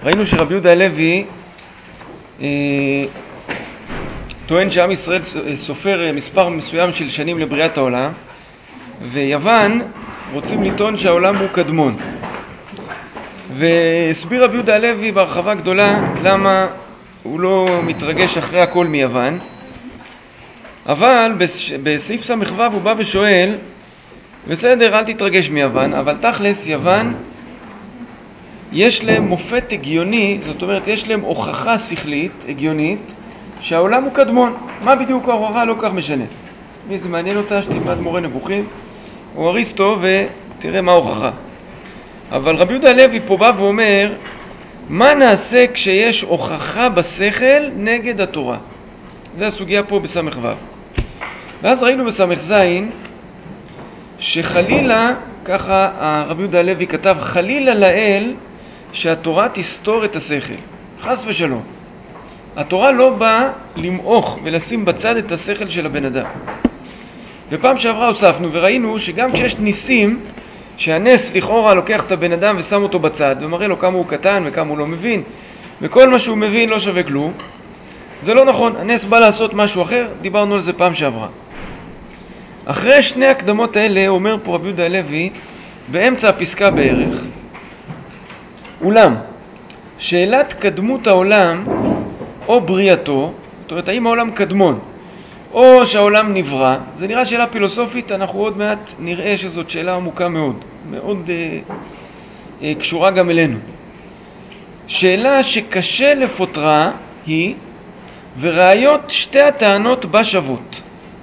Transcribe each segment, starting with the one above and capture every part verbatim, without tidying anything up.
ראינו שרבי יהודה הלוי אה, טוען שעם ישראל סופר מספר מסוים של שנים לבריאת העולם, ויוון רוצים לטעון שהעולם הוא קדמון. והסביר רבי יהודה הלוי בהרחבה גדולה למה הוא לא מתרגש אחרי הכל מיוון. אבל בסעיף סמ"ו הוא בא ושואל, בסדר, אל תתרגש מיוון, אבל תכלס יוון יש להם מופת הגיוני, זאת אומרת יש להם הוכחה שכלית הגיונית שהעולם הוא קדמון. מה בדיוק ההוכחה? לא כך משנה. מי זה מעניין אותה? שתלמד מורה נבוכים או אריסטו ותראה מה ההוכחה. אבל רבי יהודה הלוי פה בא ואומר, מה נעשה כשיש הוכחה בשכל נגד התורה? זה הסוגיה פה בסמ"ו. ואז ראינו בסמ"ז שחלילה, ככה רבי יהודה הלוי כתב, חלילה לאל שהתורה תסתור את השכל. חס ושלום. התורה לא באה למעוך ולשים בצד את השכל של הבן אדם. ופעם שעברה הוספנו וראינו שגם כשיש ניסים, שהנס לכאורה לוקח את הבן אדם ושם אותו בצד ומראה לו כמה הוא קטן וכמה הוא לא מבין, וכל מה שהוא מבין לא שווה כלום, זה לא נכון. הנס בא לעשות משהו אחר, דיברנו על זה פעם שעברה. אחרי שני הקדמות האלה אומר פה רבי יהודה הלוי באמצע הפסקה בערך, אולם שאלת קדמות העולם או בריאתו, זאת אומרת האם העולם קדמון או שהעולם נברא, זה נראה שאלה פילוסופית, אנחנו עוד מעט נראה שזאת שאלה עמוקה מאוד, מאוד אה, אה, קשורה גם אלינו. שאלה שקשה לפותרה היא, וראיות שתי הטענות בה שוות.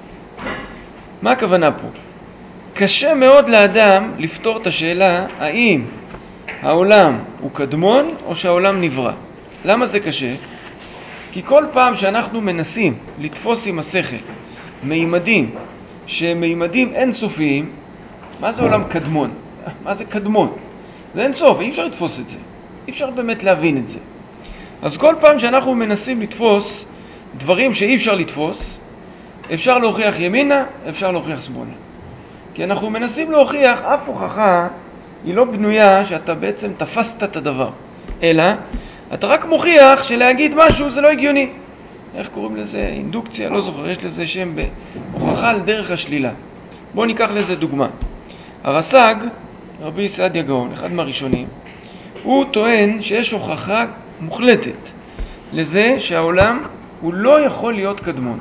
מה הכוונה פה? קשה מאוד לאדם לפתור את השאלה האם העולם הוא קדמון או שהעולם נברא. למה זה קשה? כי כל פעם שאנחנו מנסים לתפוס עם השכל מימדים שהם מימדים אינסופיים, מה זה עולם קדמון? מה זה קדמון? זה אינסוף, אי אפשר לתפוס את זה. אי אפשר באמת להבין את זה. אז כל פעם שאנחנו מנסים לתפוס דברים שאי אפשר לתפוס, אפשר להוכיח ימינה, אפשר להוכיח שמאלה. כי אנחנו מנסים להוכיח, אף הוכחה היא לא בנויה שאתה בעצם תפסת את הדבר, אלא אתה רק מוכיח שלהגיד משהו זה לא הגיוני. איך קוראים לזה? אינדוקציה, לא זוכר, יש לזה שם בהוכחה על דרך השלילה. בואו ניקח לזה דוגמה. הרס"ג, רבי סעדיה גאון, אחד מהראשונים, הוא טוען שיש הוכחה מוחלטת לזה שהעולם הוא לא יכול להיות קדמון.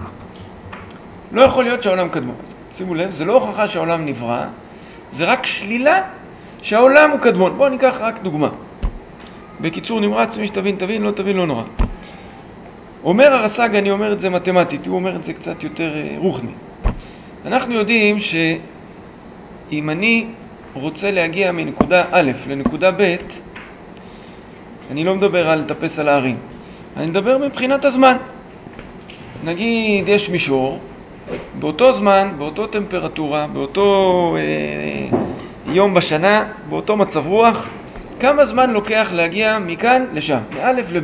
לא יכול להיות שהעולם קדמון. שימו לב, זה לא הוכחה שהעולם נברא, זה רק שלילה שהעולם הוא קדמון. בואו ניקח רק דוגמה. בקיצור נמרץ, מי שתבין תבין, לא תבין לא נורא. אומר הרס"ג, אני אומר את זה מתמטית, הוא אומר את זה קצת יותר רוחני. אנחנו יודעים שאם אני רוצה להגיע מנקודה א' לנקודה ב', אני לא מדבר על לטפס על הערים, אני מדבר מבחינת הזמן. נגיד יש מישור, באותו זמן, באותו טמפרטורה, באותו אה, יום בשנה, באותו מצב רוח, כמה זמן לוקח להגיע מכאן לשם, מא' לב'.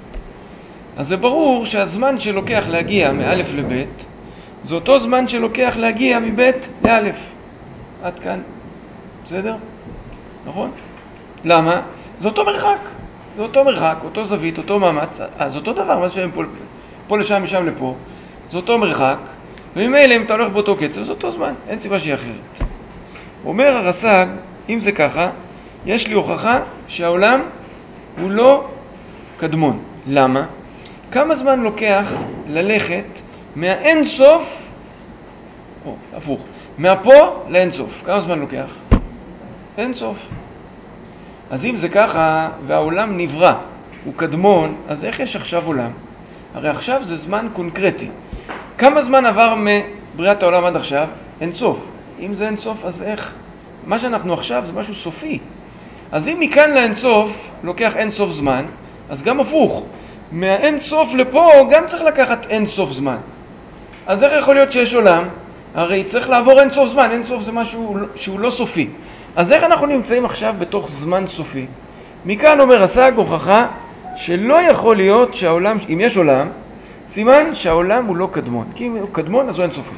אז זה ברור שהזמן שלוקח להגיע מא' לב' זה אותו זמן שלוקח להגיע מב' לא'. עד כאן. בסדר? נכון? למה? זה אותו מרחק. זה אותו מרחק, אותו זווית, אותו מאמץ. אז אותו דבר, מה שהם פה, פה לשם, משם לפה. זה אותו מרחק. וממילא אם אתה הולך באותו קצב, זה אותו זמן. אין סיבה שהיא אחרת. אומר הרס"ג, אם זה ככה, יש לי הוכחה שהעולם הוא לא קדמון. למה? כמה זמן לוקח ללכת מהאין סוף, או הפוך, מהפה לאין סוף? כמה זמן לוקח? אין סוף. אז אם זה ככה והעולם נברא, הוא קדמון, אז איך יש עכשיו עולם? הרי עכשיו זה זמן קונקרטי. כמה זמן עבר מבריאת העולם עד עכשיו? אין סוף. אם זה אין סוף, אז איך? מה שאנחנו עכשיו זה משהו סופי. אז אם מכאן לאין סוף לוקח אין סוף זמן, אז גם הפוך. מהאין סוף לפה גם צריך לקחת אין סוף זמן. אז איך יכול להיות שיש עולם? הרי צריך לעבור אין סוף זמן. אין סוף זה משהו שהוא לא סופי. אז איך אנחנו נמצאים עכשיו בתוך זמן סופי? מכאן אומר הרס"ג הוכחה שלא יכול להיות שהעולם, אם יש עולם, סימן שהעולם הוא לא קדמון. כי אם הוא קדמון אז הוא אין סופי.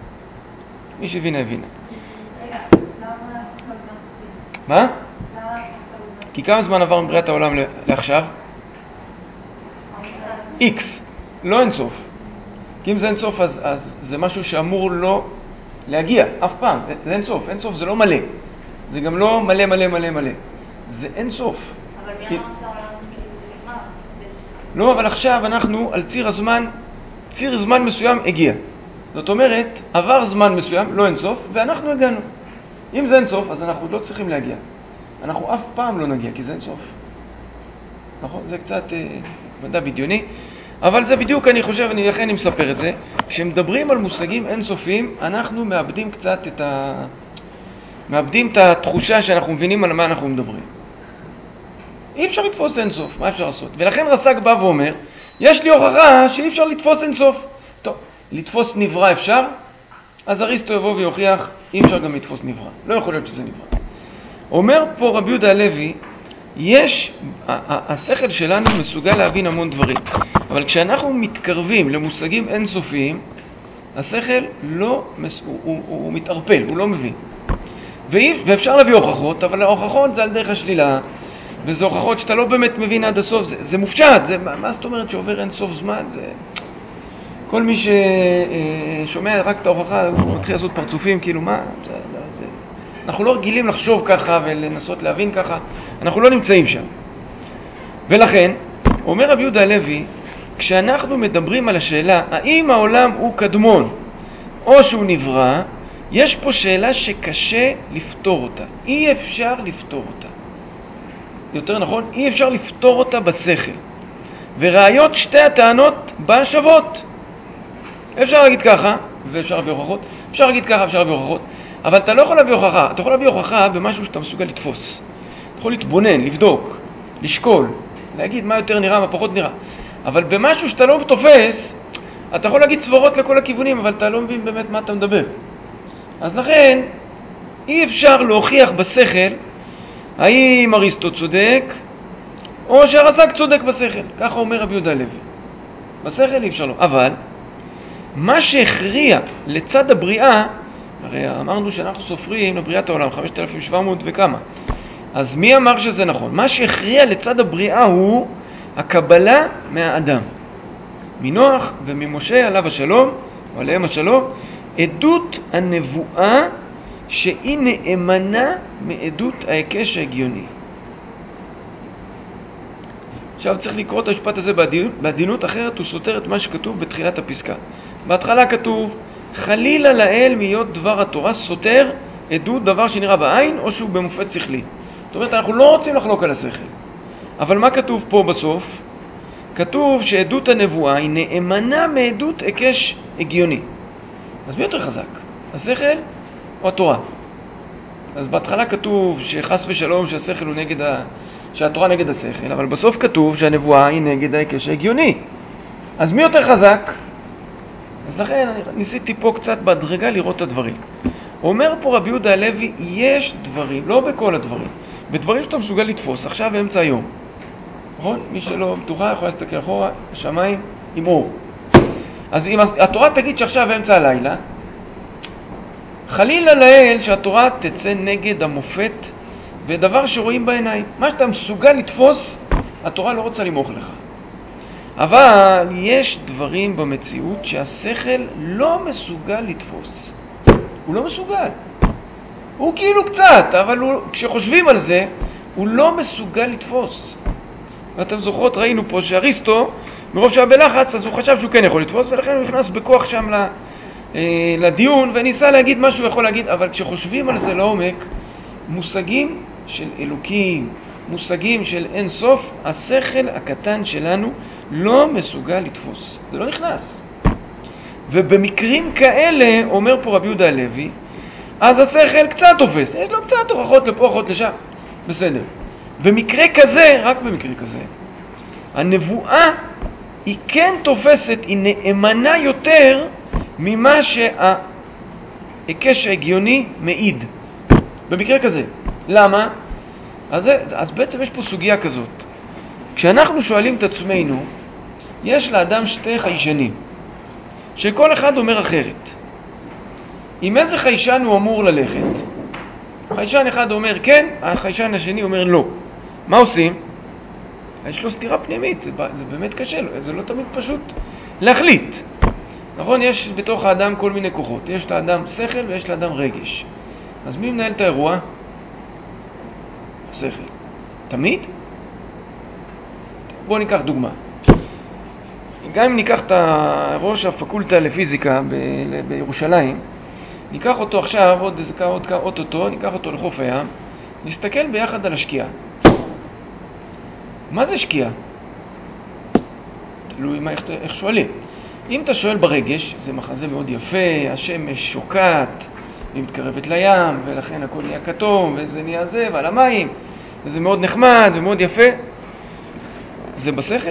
מי שהבינה הבינה. רגע, למה עכשיו לא סופי? מה? למה עכשיו לא סופי? כי כמה זמן עבר מבריאת העולם לעכשיו? X, לא אינסוף. כי אם זה אינסוף, אז, אז זה משהו שאמור לא להגיע, אף פעם. זה אינסוף. אינסוף זה לא מלא. זה גם לא מלא מלא מלא מלא. זה אינסוף. אבל מי אמר שהעולם כאילו זה נגמר? לא, אבל עכשיו אנחנו על ציר הזמן, ציר זמן מסוים הגיע. זאת אומרת, עבר זמן מסוים, לא אינסוף, ואנחנו הגענו. אם זה אינסוף, אז אנחנו לא צריכים להגיע. אנחנו אף פעם לא נגיע, כי זה אינסוף. נכון? זה קצת אה, מדע בדיוני, אבל זה בדיוק, אני חושב, אני לכן אני מספר את זה. כשמדברים על מושגים אינסופיים, אנחנו מאבדים קצת את ה... מאבדים את התחושה שאנחנו מבינים על מה אנחנו מדברים. אי אפשר לתפוס אינסוף, מה אפשר לעשות? ולכן רס"ג בא ואומר, יש לי הוכחה שאי אפשר לתפוס אינסוף. טוב, לתפוס נברא אפשר? אז אריסטו יבוא ויוכיח, אי אפשר גם לתפוס נברא. לא יכול להיות שזה נברא. אומר פה רבי יהודה הלוי, יש, השכל שלנו מסוגל להבין המון דברים, אבל כשאנחנו מתקרבים למושגים אינסופיים, השכל לא, הוא, הוא, הוא מתערפל, הוא לא מבין. ואפשר להביא הוכחות, אבל ההוכחות זה על דרך השלילה, וזה הוכחות שאתה לא באמת מבין עד הסוף, זה, זה מופשט, זה, מה זאת אומרת שעובר אין סוף זמן? זה... כל מי ששומע רק את ההוכחה, הוא מתחיל לעשות פרצופים, כאילו מה? זה, זה... אנחנו לא רגילים לחשוב ככה ולנסות להבין ככה, אנחנו לא נמצאים שם. ולכן, אומר רבי יהודה הלוי, כשאנחנו מדברים על השאלה, האם העולם הוא קדמון או שהוא נברא, יש פה שאלה שקשה לפתור אותה. אי אפשר לפתור אותה. יותר נכון, אי אפשר לפתור אותה בשכל. וראיות שתי הטענות בה שוות. אפשר להגיד ככה, ואפשר להביא הוכחות, אפשר להגיד ככה, אפשר להביא הוכחות, אבל אתה לא יכול להביא הוכחה. אתה יכול להביא הוכחה במשהו שאתה מסוגל לתפוס. אתה יכול להתבונן, לבדוק, לשקול, להגיד מה יותר נראה, מה פחות נראה. אבל במשהו שאתה לא תופס, אתה יכול להגיד סברות לכל הכיוונים, אבל אתה לא מבין באמת מה אתה מדבר. אז לכן, אי אפשר להוכיח בשכל האם אריסטו צודק, או שהרס"ג צודק בשכל. ככה אומר רבי יהודה הלוי. בשכל אי אפשר לו. אבל, מה שהכריע לצד הבריאה, הרי אמרנו שאנחנו סופרים לבריאת העולם, חמשת אלפים שבע מאות וכמה. אז מי אמר שזה נכון? מה שהכריע לצד הבריאה הוא הקבלה מהאדם. מנוח וממשה עליו השלום, או עליהם השלום, עדות הנבואה שהיא נאמנה מעדות ההיקש ההגיוני. עכשיו צריך לקרוא את המשפט הזה בעדינות, אחרת הוא סותר את מה שכתוב בתחילת הפסקה. בהתחלה כתוב, חלילה לאל מיות דבר התורה סותר עדות דבר שנראה בעין או שהוא במופת שכלי. זאת אומרת, אנחנו לא רוצים לחלוק על השכל. אבל מה כתוב פה בסוף? כתוב שעדות הנבואה היא נאמנה מעדות היקש הגיוני. אז מי יותר חזק? השכל או התורה? אז בהתחלה כתוב שחס ושלום שהשכל הוא נגד ה... שהתורה נגד השכל, אבל בסוף כתוב שהנבואה היא נגד ההיקש ההגיוני. אז מי יותר חזק? אז לכן אני ניסיתי פה קצת בהדרגה לראות את הדברים. אומר פה רבי יהודה הלוי, יש דברים, לא בכל הדברים, בדברים שאתה מסוגל לתפוס, עכשיו באמצע היום. נכון? מי שלא בטוחה יכול להסתכל אחורה, השמיים עם אור. אז אם התורה תגיד שעכשיו באמצע הלילה, חלילה לאל שהתורה תצא נגד המופת ודבר שרואים בעיניים. מה שאתה מסוגל לתפוס, התורה לא רוצה למוך לך. אבל יש דברים במציאות שהשכל לא מסוגל לתפוס. הוא לא מסוגל. הוא כאילו קצת, אבל הוא, כשחושבים על זה, הוא לא מסוגל לתפוס. ואתם זוכרות, ראינו פה שאריסטו, מרוב שהיה בלחץ, אז הוא חשב שהוא כן יכול לתפוס, ולכן הוא נכנס בכוח שם לדיון, וניסה להגיד מה שהוא יכול להגיד, אבל כשחושבים על זה לעומק, מושגים של אלוקים, מושגים של אין סוף, השכל הקטן שלנו לא מסוגל לתפוס. זה לא נכנס. ובמקרים כאלה, אומר פה רבי יהודה הלוי, אז השכל קצת תופס. יש לו קצת הוכחות לפה, הוכחות לשם. בסדר. במקרה כזה, רק במקרה כזה, הנבואה היא כן תופסת, היא נאמנה יותר ממה שההיקש ההגיוני מעיד. במקרה כזה. למה? אז, אז בעצם יש פה סוגיה כזאת. כשאנחנו שואלים את עצמנו, יש לאדם שתי חיישנים, שכל אחד אומר אחרת. עם איזה חיישן הוא אמור ללכת? חיישן אחד אומר כן, החיישן השני אומר לא. מה עושים? יש לו סתירה פנימית, זה, זה באמת קשה לו, זה לא תמיד פשוט להחליט. נכון? יש בתוך האדם כל מיני כוחות. יש לאדם שכל ויש לאדם רגש. אז מי מנהל את האירוע? שכל. תמיד? בואו ניקח דוגמה. גם אם ניקח את ראש הפקולטה לפיזיקה ב- בירושלים, ניקח אותו עכשיו, עוד איזה כמה, עוד כמה, אוטוטו, ניקח אותו לחוף הים, נסתכל ביחד על השקיעה. מה זה שקיעה? תלוי מה, איך, איך שואלים. אם אתה שואל ברגש, זה מחזה מאוד יפה, השמש שוקעת, היא מתקרבת לים, ולכן הכל נהיה כתום, וזה נהיה זה, ועל המים, וזה מאוד נחמד ומאוד יפה. זה בשכל?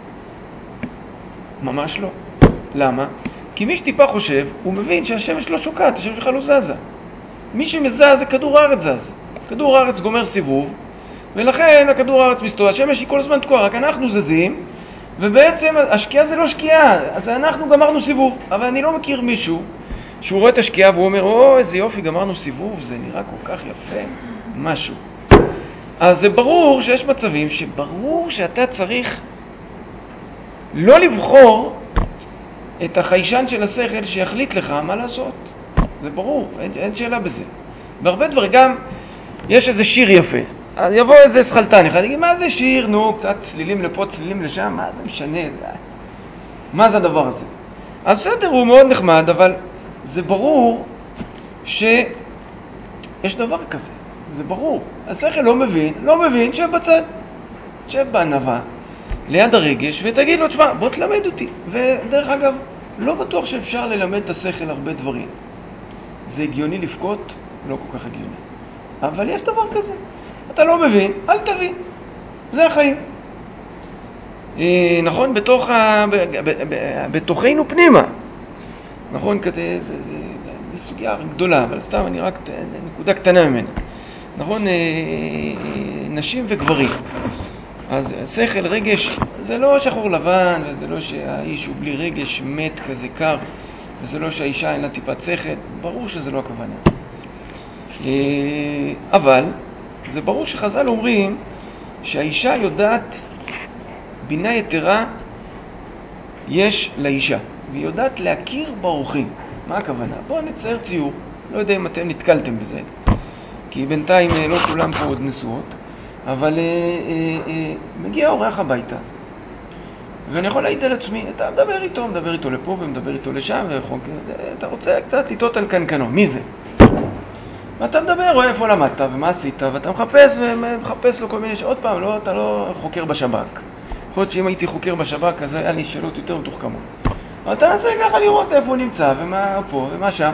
ממש לא. למה? כי מי שטיפה חושב, הוא מבין שהשמש לא שוקעת, השמש בכלל לא זזה. מי שמזז זה כדור הארץ זז. כדור הארץ גומר סיבוב, ולכן הכדור הארץ מסתובב, השמש היא כל הזמן תקועה, רק אנחנו זזים, ובעצם השקיעה זה לא שקיעה, אז אנחנו גמרנו סיבוב. אבל אני לא מכיר מישהו שהוא רואה את השקיעה והוא אומר, או, איזה יופי, גמרנו סיבוב, זה נראה כל כך יפה, משהו. אז זה ברור שיש מצבים שברור שאתה צריך לא לבחור את החיישן של השכל שיחליט לך מה לעשות. זה ברור, אין, אין שאלה בזה. בהרבה דברים, גם יש איזה שיר יפה. אז יבוא איזה שחלטן אחד, יגיד, מה זה שיר? נו, קצת צלילים לפה, צלילים לשם, מה זה משנה? מה זה הדבר הזה? אז בסדר, הוא מאוד נחמד, אבל זה ברור שיש דבר כזה. זה ברור. השכל לא מבין, לא מבין, שב בצד. שב בענווה, ליד הרגש, ותגיד לו, תשמע, בוא תלמד אותי. ודרך אגב, לא בטוח שאפשר ללמד את השכל הרבה דברים. זה הגיוני לפקוט? לא כל כך הגיוני. אבל יש דבר כזה. אתה לא מבין, אל תבין. זה החיים. אה, נכון? בתוך ה... ב... ב... ב... בתוכנו פנימה. נכון? כזה, זה, זה, זה סוגיה גדולה, אבל סתם אני רק נקודה קטנה ממנה. נכון? אה, נשים וגברים. אז שכל, רגש, זה לא שחור לבן, וזה לא שהאיש הוא בלי רגש מת כזה קר, וזה לא שהאישה אין לה טיפת שכל. ברור שזה לא הכוונה. אה, אבל זה ברור שחז"ל אומרים שהאישה יודעת בינה יתרה יש לאישה, והיא יודעת להכיר באורחים. מה הכוונה? בואו נצייר ציור, לא יודע אם אתם נתקלתם בזה, כי בינתיים לא כולם פה עוד נשואות, אבל אה, אה, אה, מגיע אורח הביתה, ואני יכול להעיד על עצמי, אתה מדבר איתו, מדבר איתו לפה ומדבר איתו לשם, ואתה רוצה קצת לטעות על קנקנו, מי זה? ואתה מדבר, רואה איפה למדת ומה עשית, ואתה מחפש ומחפש לו כל מיני שעוד פעם, לא, אתה לא חוקר בשב"כ. יכול להיות שאם הייתי חוקר בשב"כ, אז היה לי שאלות יותר מתוחכמות. אבל אתה עושה ככה לראות איפה הוא נמצא, ומה פה, ומה שם.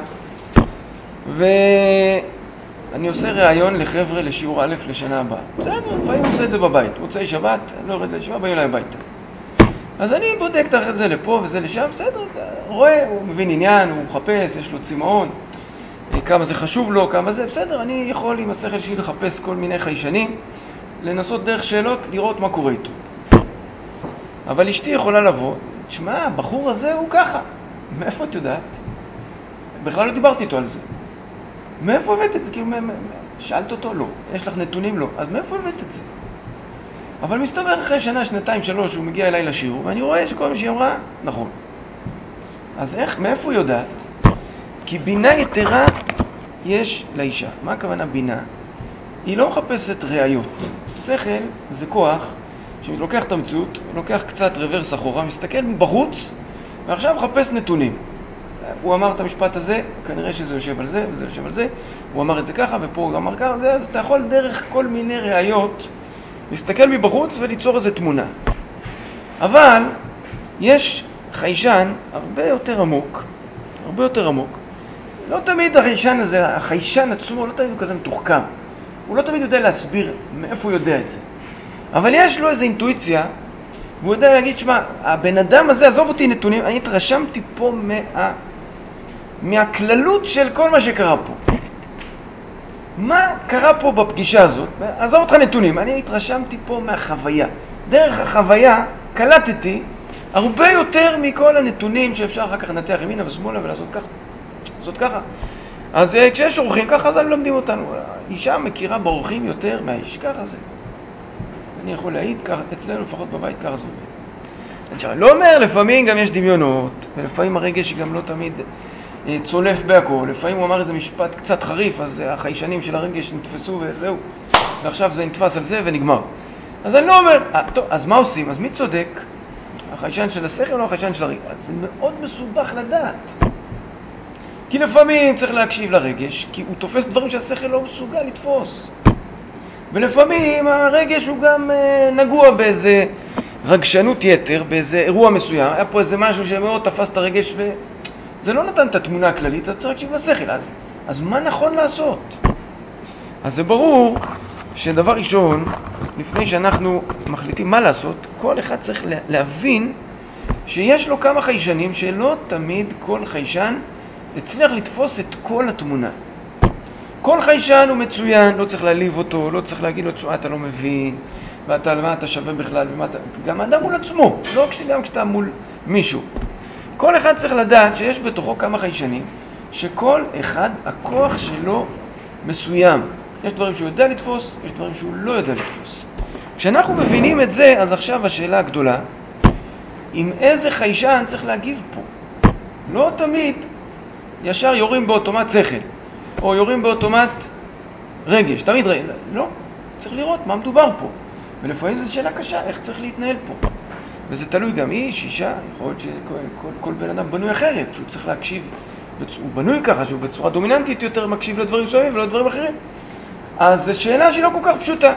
ואני עושה ראיון לחבר'ה לשיעור א' לשנה הבאה. בסדר, לפעמים עושה את זה בבית. מוצאי שבת, לא יורד לישיבה, באים אליי הביתה. אז אני בודק את זה לפה וזה לשם, בסדר, רואה, הוא מבין עניין, הוא מחפש, יש לו צמאון. כמה זה חשוב לו, כמה זה, בסדר, אני יכול עם השכל שלי לחפש כל מיני חיישנים, לנסות דרך שאלות, לראות מה קורה איתו. אבל אשתי יכולה לבוא, תשמע, הבחור הזה הוא ככה. מאיפה את יודעת? בכלל לא דיברתי איתו על זה. מאיפה הבאת את זה? כאילו, שאלת אותו? לא. יש לך נתונים? לא. אז מאיפה הבאת את זה? אבל מסתבר אחרי שנה, שנתיים, שלוש, הוא מגיע אליי לשיעור, ואני רואה שכל מה שהיא אמרה, נכון. אז איך, מאיפה היא יודעת? כי בינה יתרה יש לאישה. מה הכוונה בינה? היא לא מחפשת ראיות. שכל זה כוח שלוקח את המציאות, לוקח קצת רוורס אחורה, מסתכל מבחוץ, ועכשיו מחפש נתונים. הוא אמר את המשפט הזה, כנראה שזה יושב על זה, וזה יושב על זה, הוא אמר את זה ככה, ופה הוא אמר ככה, אז אתה יכול דרך כל מיני ראיות, להסתכל מבחוץ וליצור איזו תמונה. אבל יש חיישן הרבה יותר עמוק, הרבה יותר עמוק, לא תמיד החיישן הזה, החיישן עצמו לא תמיד הוא כזה מתוחכם. הוא לא תמיד יודע להסביר מאיפה הוא יודע את זה. אבל יש לו איזו אינטואיציה, והוא יודע להגיד, שמה, הבן אדם הזה, עזוב אותי נתונים, אני התרשמתי פה מה... מהכללות של כל מה שקרה פה. מה קרה פה בפגישה הזאת? עזוב אותך נתונים, אני התרשמתי פה מהחוויה. דרך החוויה קלטתי הרבה יותר מכל הנתונים שאפשר אחר כך לנתח ימינה ושמאלה ולעשות ככה. לעשות ככה. אז כשיש אורחים, ככה זה מלמדים אותנו. אישה מכירה באורחים יותר מהאיש, ככה זה. אני יכול להעיד, אצלנו לפחות בבית ככה זה עובד. אני לא אומר, לפעמים גם יש דמיונות, ולפעמים הרגש גם לא תמיד אה, צולף בהכל. לפעמים הוא אמר איזה משפט קצת חריף, אז החיישנים של הרגש נתפסו וזהו. ועכשיו זה נתפס על זה ונגמר. אז אני לא אומר, אה, טוב, אז מה עושים? אז מי צודק? החיישן של השכל או החיישן של הרגש? אז זה מאוד מסובך לדעת. כי לפעמים צריך להקשיב לרגש, כי הוא תופס דברים שהשכל לא מסוגל לתפוס. ולפעמים הרגש הוא גם אה, נגוע באיזה רגשנות יתר, באיזה אירוע מסוים. היה פה איזה משהו שמאוד תפס את הרגש וזה לא נתן את התמונה הכללית, אז צריך להקשיב לשכל. אז, אז מה נכון לעשות? אז זה ברור שדבר ראשון, לפני שאנחנו מחליטים מה לעשות, כל אחד צריך להבין שיש לו כמה חיישנים שלא תמיד כל חיישן הצליח לתפוס את כל התמונה. כל חיישן הוא מצוין, לא צריך להליב אותו, לא צריך להגיד לו, תשמע, אתה לא מבין, ואתה, מה אתה שווה בכלל, ומה אתה... גם האדם מול עצמו, לא גם כשאתה מול מישהו. כל אחד צריך לדעת שיש בתוכו כמה חיישנים, שכל אחד, הכוח שלו מסוים. יש דברים שהוא יודע לתפוס, יש דברים שהוא לא יודע לתפוס. כשאנחנו מבינים את זה, אז עכשיו השאלה הגדולה, עם איזה חיישן צריך להגיב פה? לא תמיד ישר יורים באוטומט שכל, או יורים באוטומט רגש. תמיד רגש. לא, צריך לראות מה מדובר פה. ולפעמים זו שאלה קשה, איך צריך להתנהל פה. וזה תלוי גם איש, אישה, יכול להיות שכל כל, כל בן אדם בנוי אחרת, שהוא צריך להקשיב, הוא בנוי ככה, שהוא בצורה דומיננטית יותר מקשיב לדברים מסוימים ולא לדברים אחרים. אז זו שאלה שהיא לא כל כך פשוטה.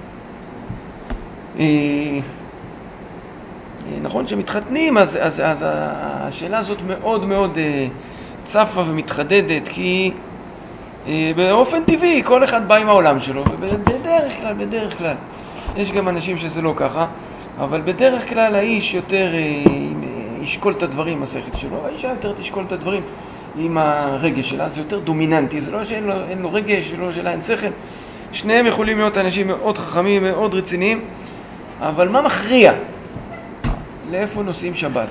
נכון שמתחתנים, אז, אז, אז השאלה הזאת מאוד מאוד צפה ומתחדדת, כי באופן טבעי כל אחד בא עם העולם שלו, ובדרך כלל, בדרך כלל, יש גם אנשים שזה לא ככה, אבל בדרך כלל האיש יותר ישקול את הדברים, השכל שלו, האישה יותר תשקול את הדברים עם הרגש שלה, זה יותר דומיננטי, זה לא שאין לו, אין לו רגש, זה לא שאלה אין שכל, שניהם יכולים להיות אנשים מאוד חכמים, מאוד רציניים, אבל מה מכריע? לאיפה נוסעים שבת?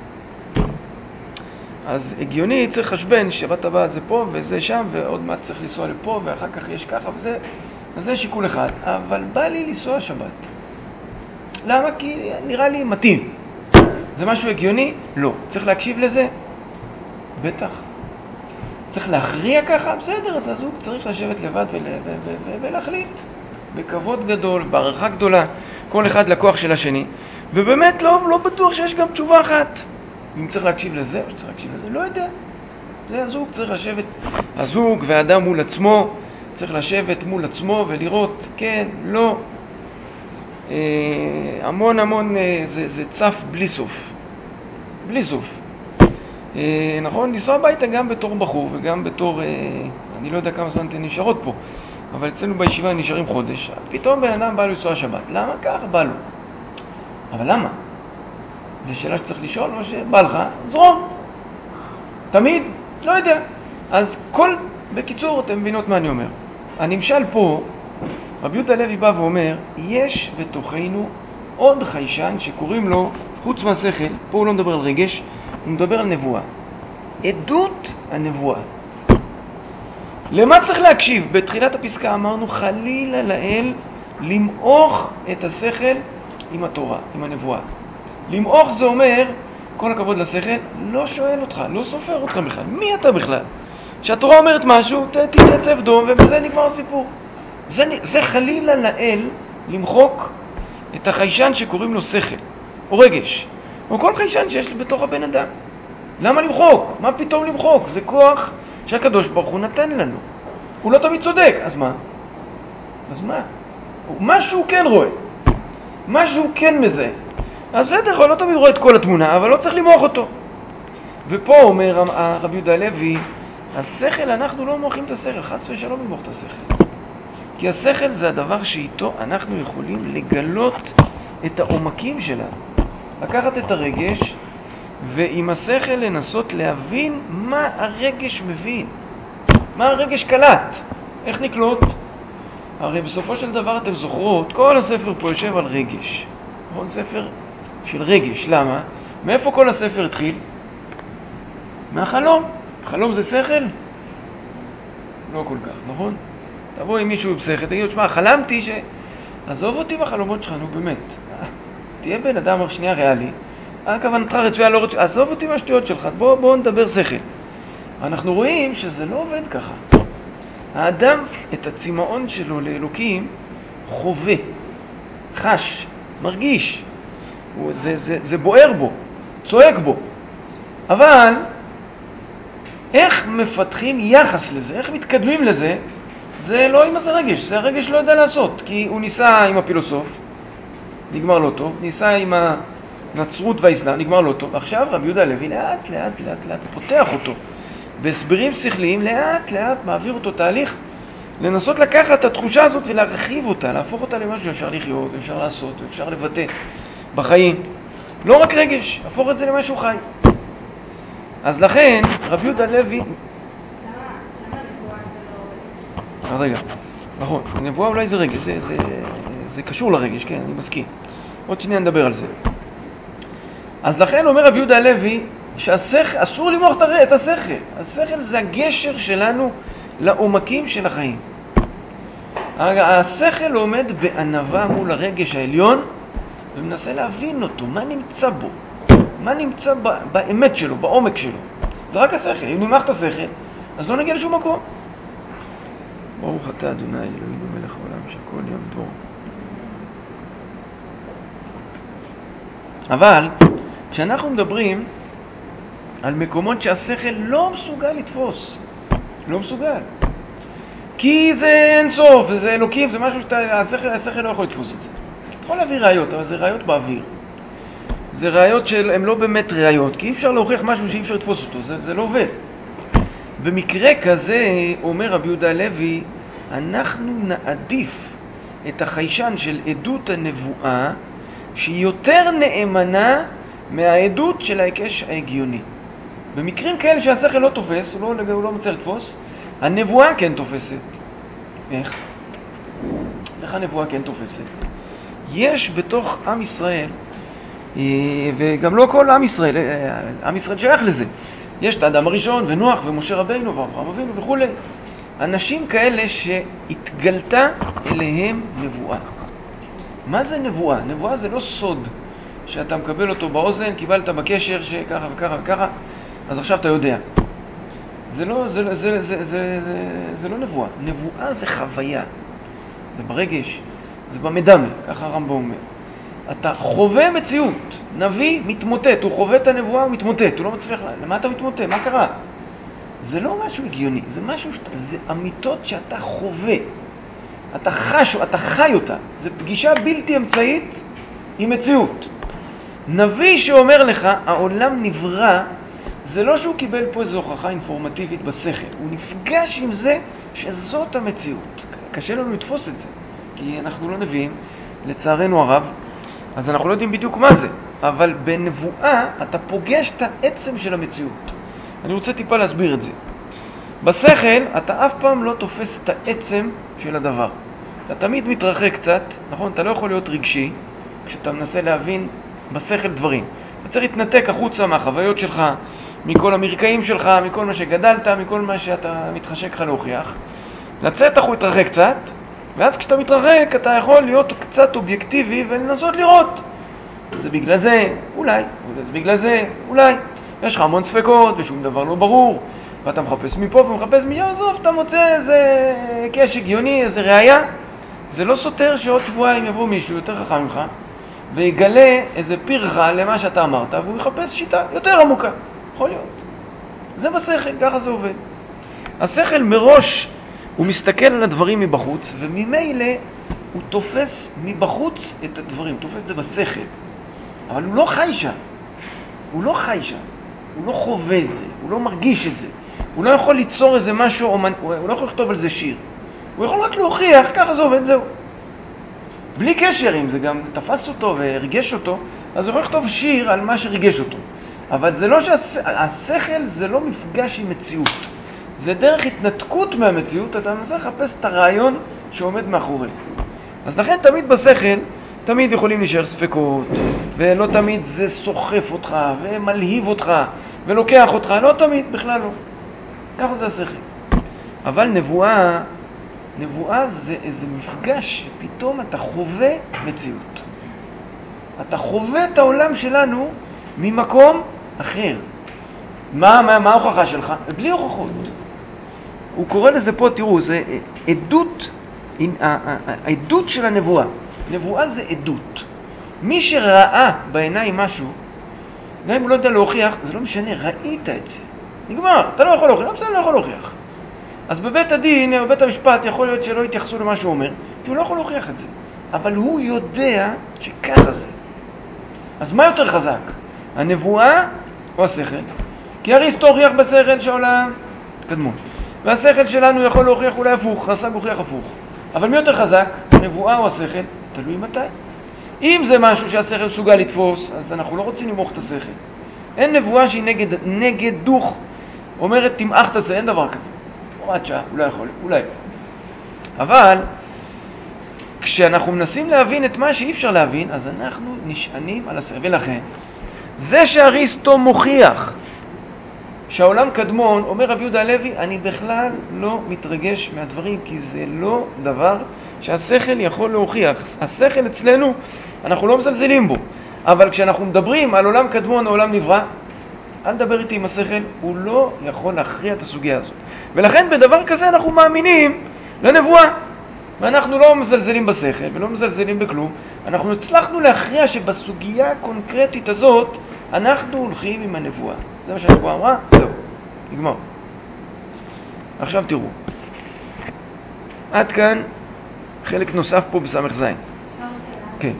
אז הגיוני, צריך חשבן, שבת הבאה זה פה וזה שם, ועוד מעט צריך לנסוע לפה, ואחר כך יש ככה וזה, אז זה שיקול אחד. אבל בא לי לנסוע שבת. למה? כי נראה לי מתאים. זה משהו הגיוני? לא. צריך להקשיב לזה? בטח. צריך להכריע ככה? בסדר, אז הזוג צריך לשבת לבד ול... ו... ו... ו... ולהחליט. בכבוד גדול, בערכה גדולה, כל אחד לקוח של השני. ובאמת לא, לא בטוח שיש גם תשובה אחת. אם צריך להקשיב לזה או שצריך להקשיב לזה, לא יודע. זה הזוג, צריך לשבת, הזוג והאדם מול עצמו, צריך לשבת מול עצמו ולראות, כן, לא. אה, המון המון, אה, זה, זה צף בלי סוף. בלי סוף. אה, נכון, לנסוע הביתה גם בתור בחור וגם בתור, אה, אני לא יודע כמה זמן אתן נשארות פה, אבל אצלנו בישיבה נשארים חודש. פתאום בן אדם בא לנסוע שבת. למה? ככה בא לו. אבל למה? זו שאלה שצריך לשאול, או שבא לך, זרום. תמיד, לא יודע. אז כל, בקיצור, אתם מבינות מה אני אומר. הנמשל פה, רבי יהודה הלוי בא ואומר, יש בתוכנו עוד חיישן שקוראים לו, חוץ מהשכל, פה הוא לא מדבר על רגש, הוא מדבר על נבואה. עדות הנבואה. למה צריך להקשיב? בתחילת הפסקה אמרנו, חלילה לאל למעוך את השכל עם התורה, עם הנבואה. למעוך זה אומר, כל הכבוד לשכל, לא שואל אותך, לא סופר אותך בכלל. מי אתה בכלל? כשהתורה אומרת משהו, תתייצב דום, ובזה נגמר הסיפור. זה, זה חלילה לאל למחוק את החיישן שקוראים לו שכל, או רגש, או כל חיישן שיש בתוך הבן אדם. למה למחוק? מה פתאום למחוק? זה כוח שהקדוש ברוך הוא נתן לנו. הוא לא תמיד צודק, אז מה? אז מה? משהו כן רואה, משהו כן מזהה. אז בסדר, הוא לא תמיד רואה את כל התמונה, אבל לא צריך למוח אותו. ופה אומר רבי יהודה הלוי, השכל, אנחנו לא מוחים את השכל, חס ושלום למוח את השכל. כי השכל זה הדבר שאיתו אנחנו יכולים לגלות את העומקים שלנו. לקחת את הרגש, ועם השכל לנסות להבין מה הרגש מבין. מה הרגש קלט. איך נקלוט? הרי בסופו של דבר אתם זוכרות, כל הספר פה יושב על רגש. נכון? ספר של רגש. למה? מאיפה כל הספר התחיל? מהחלום. חלום זה שכל? לא כל כך, נכון? תבוא עם מישהו בשכל, תגיד לו, שמה, חלמתי ש... עזוב אותי בחלומות שלך, נו באמת. תהיה בן אדם שנייה ריאלי, הכוונתך רצויה, לא רצויה, עזוב אותי מהשטויות שלך, בוא, בוא נדבר שכל. אנחנו רואים שזה לא עובד ככה. האדם, את הצמאון שלו לאלוקים, חווה, חש, מרגיש. הוא, זה, זה, זה בוער בו, צועק בו. אבל, איך מפתחים יחס לזה, איך מתקדמים לזה, זה לא עם איזה רגש, זה הרגש לא יודע לעשות. כי הוא ניסה עם הפילוסוף, נגמר לא טוב, ניסה עם הנצרות והאסלאם, נגמר לא טוב. עכשיו רבי יהודה הלוי לאט לאט לאט לאט פותח אותו. בהסברים שכליים לאט לאט מעביר אותו תהליך לנסות לקחת את התחושה הזאת ולהרחיב אותה, להפוך אותה למשהו שאפשר לחיות, אפשר לעשות, אפשר לבטא בחיים. לא רק רגש, להפוך את זה למשהו חי. אז לכן רבי יהודה הלוי... למה נבואה זה לא... רגע, נכון, נבואה אולי זה רגש, זה, זה, זה קשור לרגש, כן, אני מסכים. עוד שניה נדבר על זה. אז לכן אומר רבי יהודה הלוי שהשכל, אסור למוח את השכל. השכל זה הגשר שלנו לעומקים של החיים. השכל עומד בענווה מול הרגש העליון ומנסה להבין אותו, מה נמצא בו, מה נמצא באמת שלו, בעומק שלו. זה רק השכל. אם נמח את השכל, אז לא נגיע לשום מקום. ברוך אתה אדוני אלוהינו מלך העולם שכל יום דור. אבל כשאנחנו מדברים על מקומות שהשכל לא מסוגל לתפוס, לא מסוגל, כי זה אין סוף, זה אלוקים, זה משהו שהשכל השכל לא יכול לתפוס את זה. אתה יכול להביא ראיות, אבל זה ראיות באוויר. זה ראיות שהן לא באמת ראיות, כי אי אפשר להוכיח משהו שאי אפשר לתפוס אותו, זה, זה לא עובד. במקרה כזה, אומר רבי יהודה הלוי, אנחנו נעדיף את החיישן של עדות הנבואה, שהיא יותר נאמנה מהעדות של ההיקש ההגיוני. במקרים כאלה שהשכל לא תופס, הוא לא, הוא לא מצליח לתפוס, הנבואה כן תופסת. איך? איך הנבואה כן תופסת? יש בתוך עם ישראל, וגם לא כל עם ישראל, עם ישראל שייך לזה. יש את האדם הראשון ונוח ומשה רבינו ואברהם אבינו וכו'. אנשים כאלה שהתגלתה אליהם נבואה. מה זה נבואה? נבואה זה לא סוד שאתה מקבל אותו באוזן, קיבלת בקשר שככה וככה וככה, אז עכשיו אתה יודע. זה לא, זה, זה, זה, זה, זה, זה, זה לא נבואה. נבואה זה חוויה. זה ברגש, זה במדמה, ככה הרמב"ם אומר. אתה חווה מציאות. נביא מתמוטט, הוא חווה את הנבואה, הוא מתמוטט, הוא לא מצליח. למה אתה מתמוטט? מה קרה? זה לא משהו הגיוני, זה משהו, שאתה, זה אמיתות שאתה חווה. אתה חש, אתה חי אותה. זה פגישה בלתי אמצעית עם מציאות. נביא שאומר לך, העולם נברא, זה לא שהוא קיבל פה איזו הוכחה אינפורמטיבית בשכל. הוא נפגש עם זה שזאת המציאות. קשה לנו לתפוס את זה, כי אנחנו לא נביאים, לצערנו הרב, אז אנחנו לא יודעים בדיוק מה זה. אבל בנבואה אתה פוגש את העצם של המציאות. אני רוצה טיפה להסביר את זה. בשכל אתה אף פעם לא תופס את העצם של הדבר. אתה תמיד מתרחק קצת, נכון? אתה לא יכול להיות רגשי כשאתה מנסה להבין בשכל דברים. אתה צריך להתנתק החוצה מהחוויות שלך, מכל המרקעים שלך, מכל מה שגדלת, מכל מה שאתה מתחשק לך להוכיח. לצאת החוצה, להתרחק קצת, ואז כשאתה מתרחק אתה יכול להיות קצת אובייקטיבי ולנסות לראות. זה בגלל זה, אולי, זה בגלל זה, אולי. יש לך המון ספקות ושום דבר לא ברור, ואתה מחפש מפה ומחפש מפה, עזוב, אתה מוצא איזה קש הגיוני, איזה ראייה. זה לא סותר שעוד שבועיים יבוא מישהו יותר חכם ממך, ויגלה איזה פרחה למה שאתה אמרת, והוא יחפש שיטה יותר עמוקה. יכול להיות. זה בשכל, ככה זה עובד. השכל מראש הוא מסתכל על הדברים מבחוץ, וממילא הוא תופס מבחוץ את הדברים, הוא תופס את זה בשכל. אבל הוא לא חי שם. הוא לא חי שם. הוא לא חווה את זה, הוא לא מרגיש את זה. הוא לא יכול ליצור איזה משהו, הוא לא יכול לכתוב על זה שיר. הוא יכול רק להוכיח, ככה זה עובד, זהו. בלי קשר, אם זה גם תפס אותו והרגש אותו, אז הוא יכול לכתוב שיר על מה שרגש אותו. אבל זה לא שהשכל זה לא מפגש עם מציאות. זה דרך התנתקות מהמציאות, אתה מנסה לחפש את הרעיון שעומד מאחורי. אז לכן תמיד בשכל, תמיד יכולים להישאר ספקות, ולא תמיד זה סוחף אותך, ומלהיב אותך, ולוקח אותך, לא תמיד, בכלל לא. ככה זה השכל. אבל נבואה, נבואה זה איזה מפגש שפתאום אתה חווה מציאות. אתה חווה את העולם שלנו ממקום אחר. מה, מה, מה ההוכחה שלך? בלי הוכחות. הוא קורא לזה פה, תראו, זה עדות, העדות של הנבואה. נבואה זה עדות. מי שראה בעיניים משהו, גם אם הוא לא יודע להוכיח, זה לא משנה, ראית את זה. נגמר, אתה לא יכול להוכיח, בסדר, לא יכול להוכיח. אז בבית הדין, בבית המשפט, יכול להיות שלא יתייחסו למה שהוא אומר, כי הוא לא יכול להוכיח את זה. אבל הוא יודע שככה זה. אז מה יותר חזק? הנבואה או השכל? כי אריסטו הוכיח בשכל שהעולם קדמון. והשכל שלנו יכול להוכיח אולי הפוך, רס"ג הוכיח הפוך. אבל מי יותר חזק? הנבואה או השכל? תלוי מתי. אם זה משהו שהשכל מסוגל לתפוס, אז אנחנו לא רוצים למרוח את השכל. אין נבואה שהיא נגד, נגד דוך, אומרת תמעך את השכל, אין דבר כזה. הוראת שעה, אולי יכול, אולי. אבל כשאנחנו מנסים להבין את מה שאי אפשר להבין, אז אנחנו נשענים על השכל. ולכן, זה שאריסטו מוכיח שהעולם קדמון, אומר רבי יהודה הלוי, אני בכלל לא מתרגש מהדברים, כי זה לא דבר שהשכל יכול להוכיח. השכל אצלנו, אנחנו לא מזלזלים בו. אבל כשאנחנו מדברים על עולם קדמון או עולם נברא, אל תדבר איתי עם השכל, הוא לא יכול להכריע את הסוגיה הזאת. ולכן בדבר כזה אנחנו מאמינים לנבואה. ואנחנו לא מזלזלים בשכל ולא מזלזלים בכלום. אנחנו הצלחנו להכריע שבסוגיה הקונקרטית הזאת, אנחנו הולכים עם הנבואה. זה מה שהנבואה אמרה, זהו, נגמר. עכשיו תראו. עד כאן חלק נוסף פה בסמך זין. כן.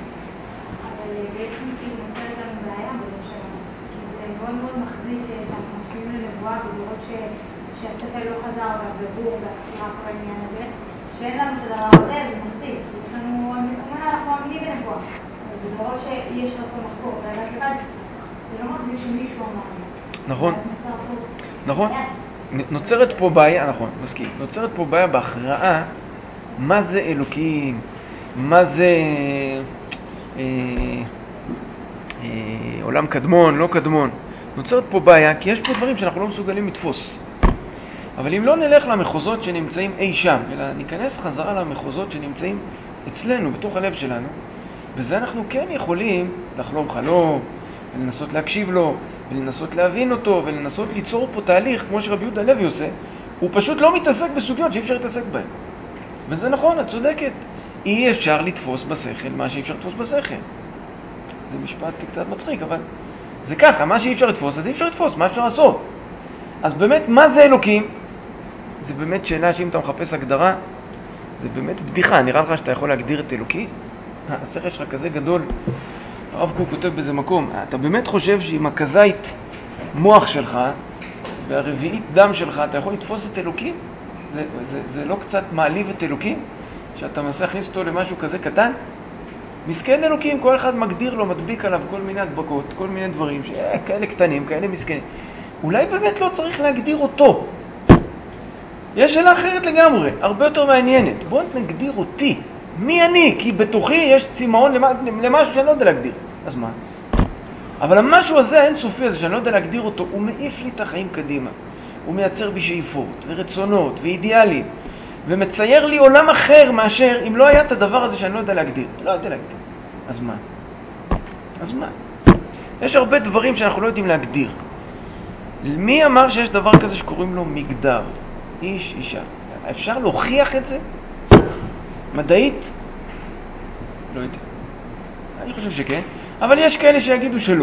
אבל בעצם כאילו נוצרת לנו בעיה בדור שלנו. כי זה מאוד מאוד מחזיק שאנחנו מקשיבים לנבואה ולראות שהשכל לא חזר והבירור והחקירה כל העניין הזה. שאין לנו את הדבר הזה, זה מחזיק. יש לנו אמונה, אנחנו מאמינים בנבואה. בדורות שיש רצון לחקור, והגעת לבד, זה לא מחזיק שמישהו אמר. נכון. נכון. נוצרת פה בעיה, נכון, מסכים. נוצרת פה בעיה בהכרעה מה זה אלוקים, מה זה אה, אה, עולם קדמון, לא קדמון. נוצרת פה בעיה כי יש פה דברים שאנחנו לא מסוגלים לתפוס. אבל אם לא נלך למחוזות שנמצאים אי שם, אלא ניכנס חזרה למחוזות שנמצאים אצלנו, בתוך הלב שלנו, וזה אנחנו כן יכולים לחלום חלום, ולנסות להקשיב לו, ולנסות להבין אותו, ולנסות ליצור פה תהליך, כמו שרבי יהודה הלוי עושה, הוא פשוט לא מתעסק בסוגיות שאי אפשר להתעסק בהן. וזה נכון, את צודקת. אי אפשר לתפוס בשכל מה שאי אפשר לתפוס בשכל. זה משפט קצת מצחיק, אבל זה ככה, מה שאי אפשר לתפוס, אז אי אפשר לתפוס, מה אפשר לעשות? אז באמת, מה זה אלוקים? זה באמת שאלה שאם אתה מחפש הגדרה, זה באמת בדיחה. נראה לך שאתה יכול להגדיר את אלוקי? השכל שלך כזה גדול. הרב קוק כותב בזה מקום, אתה באמת חושב שעם הכזית מוח שלך והרביעית דם שלך, אתה יכול לתפוס את אלוקים? זה, זה, זה לא קצת מעליב את אלוקים? שאתה מנסה להכניס אותו למשהו כזה קטן? מסכן אלוקים, כל אחד מגדיר לו, מדביק עליו כל מיני הדבקות, כל מיני דברים, כאלה קטנים, כאלה מסכנים. אולי באמת לא צריך להגדיר אותו. יש שאלה אחרת לגמרי, הרבה יותר מעניינת. בוא נגדיר אותי. מי אני? כי בתוכי יש צימאון למשהו שאני לא יודע להגדיר. אז מה? אבל המשהו הזה, האינסופי הזה, שאני לא יודע להגדיר אותו, הוא מעיף לי את החיים קדימה. הוא מייצר בי שאיפות ורצונות ואידיאלים, ומצייר לי עולם אחר מאשר אם לא היה את הדבר הזה שאני לא יודע להגדיר. לא יודע להגדיר. אז מה? אז מה? יש הרבה דברים שאנחנו לא יודעים להגדיר. מי אמר שיש דבר כזה שקוראים לו מגדר? איש, אישה. אפשר להוכיח את זה? מדעית? לא יודע. אני חושב שכן. אבל יש כאלה שיגידו שלא.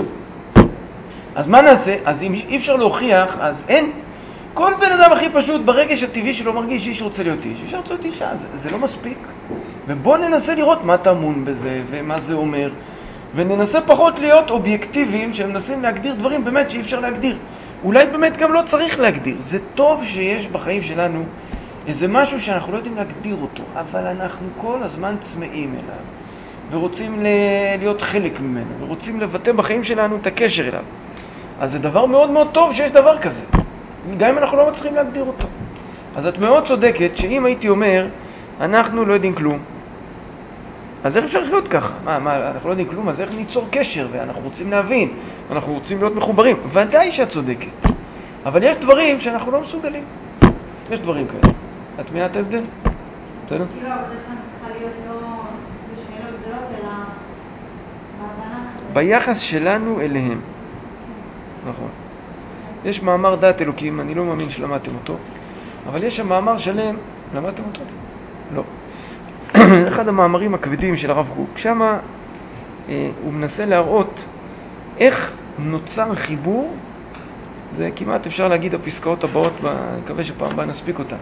אז מה נעשה? אז אם אי אפשר להוכיח, אז אין. כל בן אדם הכי פשוט, ברגש הטבעי שלו מרגיש איש רוצה להיות איש. איש רוצה להיות אישה. זה, זה לא מספיק. ובוא ננסה לראות מה תאמון בזה ומה זה אומר. וננסה פחות להיות אובייקטיביים שמנסים להגדיר דברים באמת שאי אפשר להגדיר. אולי באמת גם לא צריך להגדיר. זה טוב שיש בחיים שלנו איזה משהו שאנחנו לא יודעים להגדיר אותו, אבל אנחנו כל הזמן צמאים אליו, ורוצים להיות חלק ממנו, ורוצים לבטא בחיים שלנו את הקשר אליו. אז זה דבר מאוד מאוד טוב שיש דבר כזה, גם אם אנחנו לא מצליחים להגדיר אותו. אז את מאוד צודקת שאם הייתי אומר, אנחנו לא יודעים כלום, אז איך אפשר לחיות ככה? מה, מה, אנחנו לא יודעים כלום, אז איך ניצור קשר? ואנחנו רוצים להבין, אנחנו רוצים להיות מחוברים. ודאי שאת צודקת. אבל יש דברים שאנחנו לא מסוגלים. יש דברים כאלה. את מבינה את ההבדל? בסדר? כאילו העבודה שלנו צריכה להיות לא בשאלות גדולות, אלא בהבנה כזאת. ביחס שלנו אליהם. נכון. יש מאמר דעת אלוקים, אני לא מאמין שלמדתם אותו, אבל יש שם מאמר שלם, למדתם אותו? לא. אחד המאמרים הכבדים של הרב קוק, שם אה, הוא מנסה להראות איך נוצר חיבור, זה כמעט אפשר להגיד הפסקאות הבאות, אני מקווה שפעם הבאה נספיק אותה.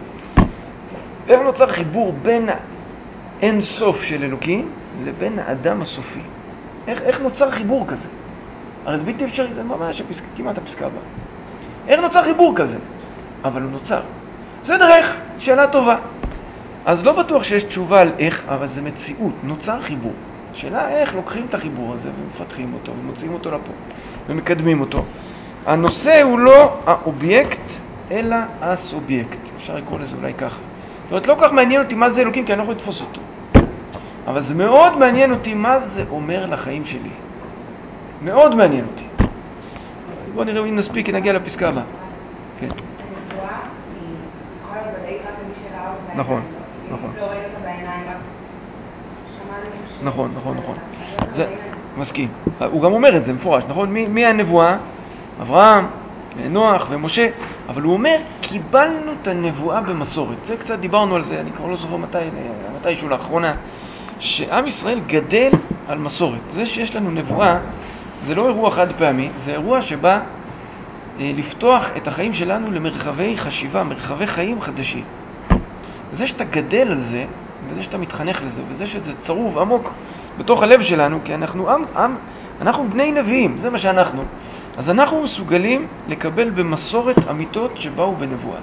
איך נוצר חיבור בין אין סוף של אלוקים לבין האדם הסופי? איך, איך נוצר חיבור כזה? הרי זה בלתי אפשרי, זה ממש הפסק, כמעט הפסקה הבאה. איך נוצר חיבור כזה? אבל הוא נוצר. זה דרך, שאלה טובה. אז לא בטוח שיש תשובה על איך, אבל זה מציאות, נוצר חיבור. שאלה איך לוקחים את החיבור הזה ומפתחים אותו ומוצאים אותו לפה ומקדמים אותו. הנושא הוא לא האובייקט, אלא הסובייקט. אפשר לקרוא לזה אולי ככה. זאת אומרת, לא כל כך מעניין אותי מה זה אלוקים, כי אני לא יכול לתפוס אותו. אבל זה מאוד מעניין אותי מה זה אומר לחיים שלי. מאוד מעניין אותי. בואו נראה אם נספיק, נגיע לפסקה הבאה. כן. הנבואה היא יכולה להיות ודאית רק למי שראה אותה בעיניים. נכון, נכון. אם לא ראית אותה בעיניים, רק שמענו ש... נכון, נכון, נכון. זה מסכים. הוא גם אומר את זה מפורש, נכון? מי, מי הנבואה? אברהם, נוח ומשה. אבל הוא אומר, קיבלנו את הנבואה במסורת. זה קצת דיברנו על זה, אני כבר לא זוכר מתי, מתישהו לאחרונה, שעם ישראל גדל על מסורת. זה שיש לנו נבואה, זה לא אירוע חד פעמי, זה אירוע שבא אה, לפתוח את החיים שלנו למרחבי חשיבה, מרחבי חיים חדשים. וזה שאתה גדל על זה, וזה שאתה מתחנך לזה, וזה שזה צרוב עמוק בתוך הלב שלנו, כי אנחנו עם, עם, אנחנו בני נביאים, זה מה שאנחנו. אז אנחנו מסוגלים לקבל במסורת אמיתות שבאו בנבואה.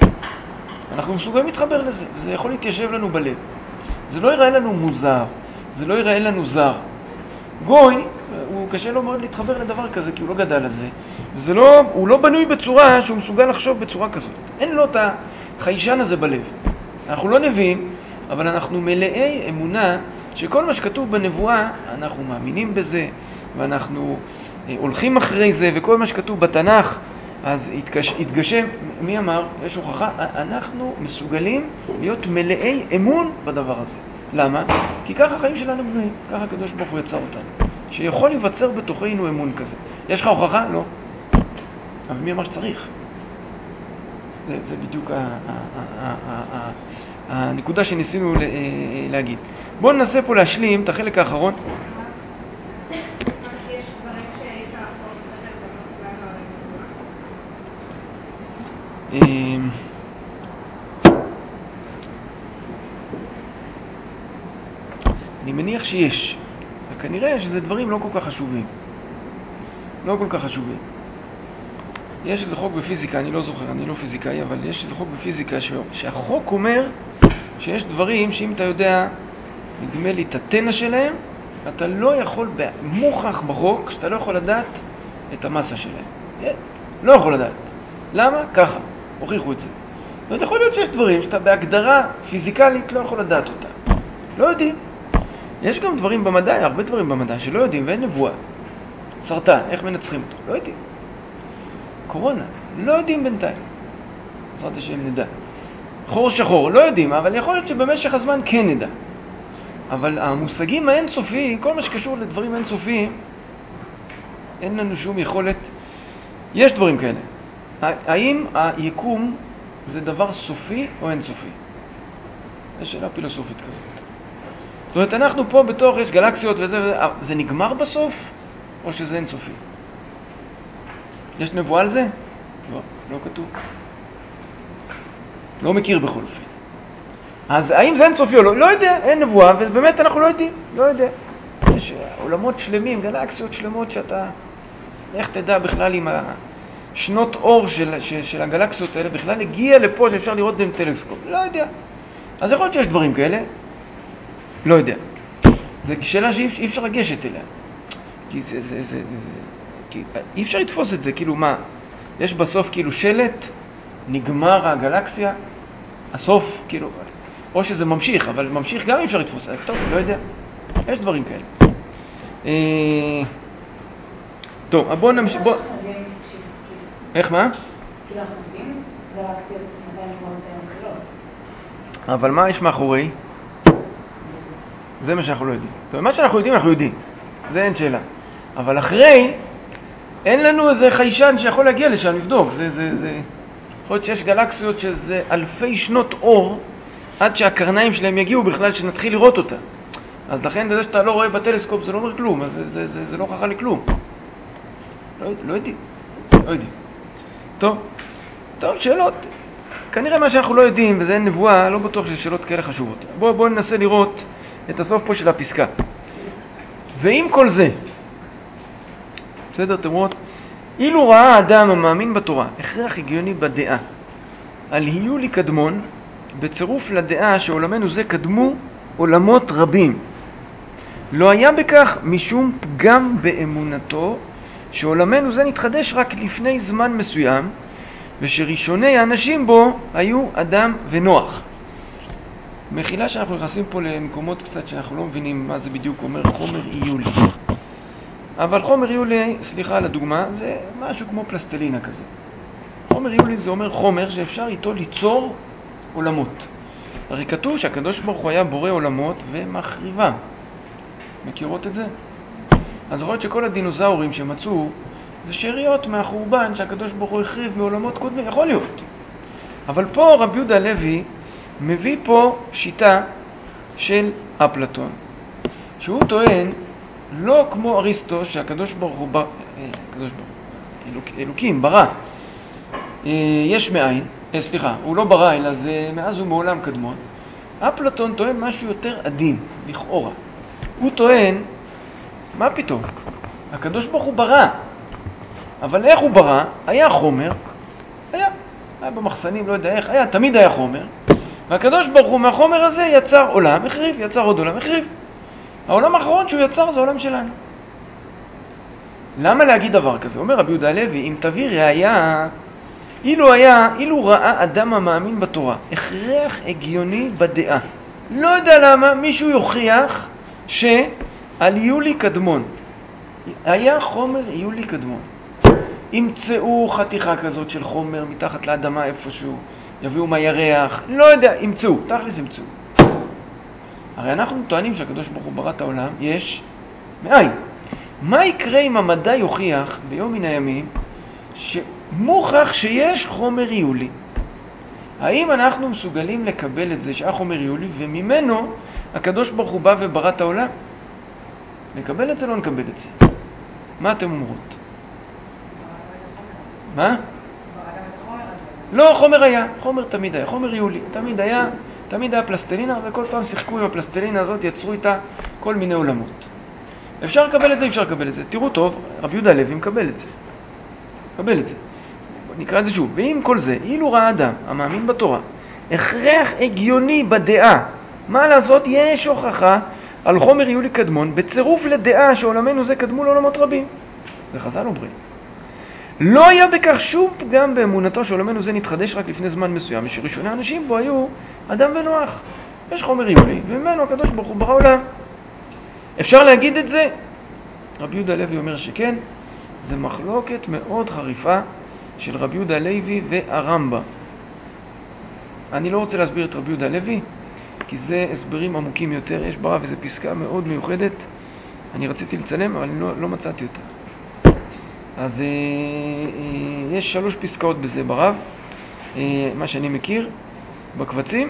אנחנו מסוגלים להתחבר לזה, זה יכול להתיישב לנו בלב. זה לא ייראה לנו מוזר, זה לא ייראה לנו זר. גוי, הוא קשה לו מאוד להתחבר לדבר כזה, כי הוא לא גדל על זה. זה לא, הוא לא בנוי בצורה שהוא מסוגל לחשוב בצורה כזאת. אין לו את החיישן הזה בלב. אנחנו לא נביאים, אבל אנחנו מלאי אמונה שכל מה שכתוב בנבואה, אנחנו מאמינים בזה, ואנחנו הולכים אחרי זה, וכל מה שכתוב בתנ"ך, אז יתגש, יתגשם. מי אמר? יש הוכחה. אנחנו מסוגלים להיות מלאי אמון בדבר הזה. למה? כי ככה החיים שלנו בנויים, ככה הקדוש ברוך הוא יצר אותנו. שיכול להיווצר בתוכנו אמון כזה. יש לך הוכחה? לא. אבל מי אמר שצריך? זה, זה בדיוק ה, ה, ה, ה, ה, הנקודה שניסינו להגיד. בואו ננסה פה להשלים את החלק האחרון. אני מניח שיש, וכנראה שזה דברים לא כל כך חשובים. לא כל כך חשובים. יש איזה חוק בפיזיקה, אני לא זוכר, אני לא פיזיקאי, אבל יש איזה חוק בפיזיקה ש... שהחוק אומר שיש דברים שאם אתה יודע, נדמה לי את התנא שלהם, אתה לא יכול, מוכח בחוק, שאתה לא יכול לדעת את המסה שלהם. לא יכול לדעת. למה? ככה. הוכיחו את זה. זאת אומרת, יכול להיות שיש דברים שאתה בהגדרה פיזיקלית לא יכול לדעת אותה. לא יודעים. יש גם דברים במדע, הרבה דברים במדע שלא יודעים, ואין נבואה. סרטן, איך מנצחים אותו? לא יודעים. קורונה, לא יודעים בינתיים. בעזרת השם נדע. חור שחור, לא יודעים, אבל יכול להיות שבמשך הזמן כן נדע. אבל המושגים האינסופיים, כל מה שקשור לדברים אינסופיים, אין לנו שום יכולת. יש דברים כאלה. האם היקום זה דבר סופי או אינסופי? זו שאלה פילוסופית כזאת. זאת אומרת, אנחנו פה בתוך, יש גלקסיות וזה וזה, זה נגמר בסוף או שזה אינסופי? יש נבואה על זה? לא, לא כתוב. לא מכיר בכל אופן. אז האם זה אינסופי או לא? לא יודע, אין נבואה, ובאמת אנחנו לא יודעים, לא יודע. יש עולמות שלמים, גלקסיות שלמות שאתה, איך תדע בכלל אם השנות אור של, של, של הגלקסיות האלה בכלל הגיע לפה שאפשר לראות עם טלסקופ? לא יודע. אז יכול להיות שיש דברים כאלה, לא יודע. זו שאלה שאי אפשר לגשת אליה. כי זה, זה, זה, זה, כי אי אפשר לתפוס את זה, כאילו מה? יש בסוף כאילו שלט, נגמר הגלקסיה, הסוף, כאילו, או שזה ממשיך, אבל ממשיך גם אי אפשר לתפוס. טוב, לא יודע. יש דברים כאלה. טוב, בואו נמשיך, בואו... איך, מה? כאילו אנחנו יודעים גלקסיות מתי נגמרות מתחילות. אבל מה יש מאחורי? זה מה שאנחנו לא יודעים. זאת אומרת, מה שאנחנו יודעים, אנחנו יודעים. זה אין שאלה. אבל אחרי, אין לנו איזה חיישן שיכול להגיע לשם, לבדוק. זה, זה, זה... יכול להיות שיש גלקסיות שזה אלפי שנות אור, עד שהקרניים שלהם יגיעו בכלל שנתחיל לראות אותה. אז לכן, זה שאתה לא רואה בטלסקופ, זה לא אומר כלום. אז זה, זה, זה, זה לא הוכחה לכלום. לא, לא יודעים. לא יודעים. טוב. טוב, שאלות. כנראה מה שאנחנו לא יודעים, וזה אין נבואה, לא בטוח ששאלות כאלה חשובות. בואו בוא ננסה לראות את הסוף פה של הפסקה. ועם כל זה, בסדר, אתם רואות? אילו ראה האדם המאמין בתורה, הכרח הגיוני בדעה, על היולי קדמון, בצירוף לדעה שעולמנו זה קדמו עולמות רבים. לא היה בכך משום פגם באמונתו, שעולמנו זה נתחדש רק לפני זמן מסוים, ושראשוני האנשים בו היו אדם ונוח. מחילה שאנחנו נכנסים פה למקומות קצת שאנחנו לא מבינים מה זה בדיוק אומר חומר איולי. אבל חומר איולי, סליחה על הדוגמה, זה משהו כמו פלסטלינה כזה. חומר איולי זה אומר חומר שאפשר איתו ליצור עולמות. הרי כתוב שהקדוש ברוך הוא היה בורא עולמות ומחריבם. מכירות את זה? אז יכול להיות שכל הדינוזאורים שמצאו זה שאריות מהחורבן שהקדוש ברוך הוא החריב מעולמות קודמים, יכול להיות. אבל פה רבי יהודה הלוי מביא פה שיטה של אפלטון, שהוא טוען לא כמו אריסטו שהקדוש ברוך הוא, בר... הקדוש ברוך הוא, אלוק... אלוקים, ברא, יש מאין, סליחה, הוא לא ברא אלא זה מאז ומעולם קדמון. אפלטון טוען משהו יותר עדין, לכאורה. הוא טוען, מה פתאום? הקדוש ברוך הוא ברא. אבל איך הוא ברא? היה חומר, היה, היה במחסנים, לא יודע איך, היה, תמיד היה חומר, והקדוש ברוך הוא מהחומר הזה יצר עולם, החריב, יצר עוד עולם, החריב. העולם האחרון שהוא יצר זה העולם שלנו. למה להגיד דבר כזה? אומר רבי יהודה הלוי, אם תביא ראיה, אילו היה, אילו ראה אדם המאמין בתורה, הכרח הגיוני בדעה. לא יודע למה, מישהו יוכיח שעל יולי קדמון, היה חומר יולי קדמון. ימצאו חתיכה כזאת של חומר מתחת לאדמה איפשהו, יביאו מהירח, לא יודע, ימצאו, תכלס ימצאו. הרי אנחנו טוענים שהקדוש ברוך הוא ברא את העולם, יש מאין. מה יקרה אם המדע יוכיח ביום מן הימים שמוכח שיש חומר יולי? האם אנחנו מסוגלים לקבל את זה שהיה חומר יולי וממנו הקדוש ברוך הוא בא וברא את העולם? נקבל את זה, לא נקבל את זה. מה אתם אומרות? מה? לא, חומר היה, חומר תמיד היה, חומר יולי, תמיד היה, תמיד היה פלסטלינה, וכל פעם שיחקו עם הפלסטלינה הזאת, יצרו איתה כל מיני עולמות. אפשר לקבל את זה, אפשר לקבל את זה. תראו טוב, רבי יהודה הלוי מקבל את זה. מקבל את זה. נקרא את זה שוב. ועם כל זה, אילו ראה אדם המאמין בתורה, הכרח הגיוני בדעה, מה לעשות? יש הוכחה על חומר יולי קדמון, בצירוף לדעה שעולמנו זה קדמו לעולמות רבים. זה חז"ל אומרים. לא היה בכך שום פגם באמונתו שעולמנו זה נתחדש רק לפני זמן מסוים, ושראשוני האנשים בו היו אדם ונוח. יש חומר יולי, וממנו הקדוש ברוך הוא ברא עולם. אפשר להגיד את זה? רבי יהודה הלוי אומר שכן. זה מחלוקת מאוד חריפה של רבי יהודה הלוי והרמב"ם. אני לא רוצה להסביר את רבי יהודה הלוי, כי זה הסברים עמוקים יותר. יש ברב איזו פסקה מאוד מיוחדת. אני רציתי לצלם, אבל אני לא, לא מצאתי אותה. אז אה, אה, יש שלוש פסקאות בזה ברב, אה, מה שאני מכיר, בקבצים.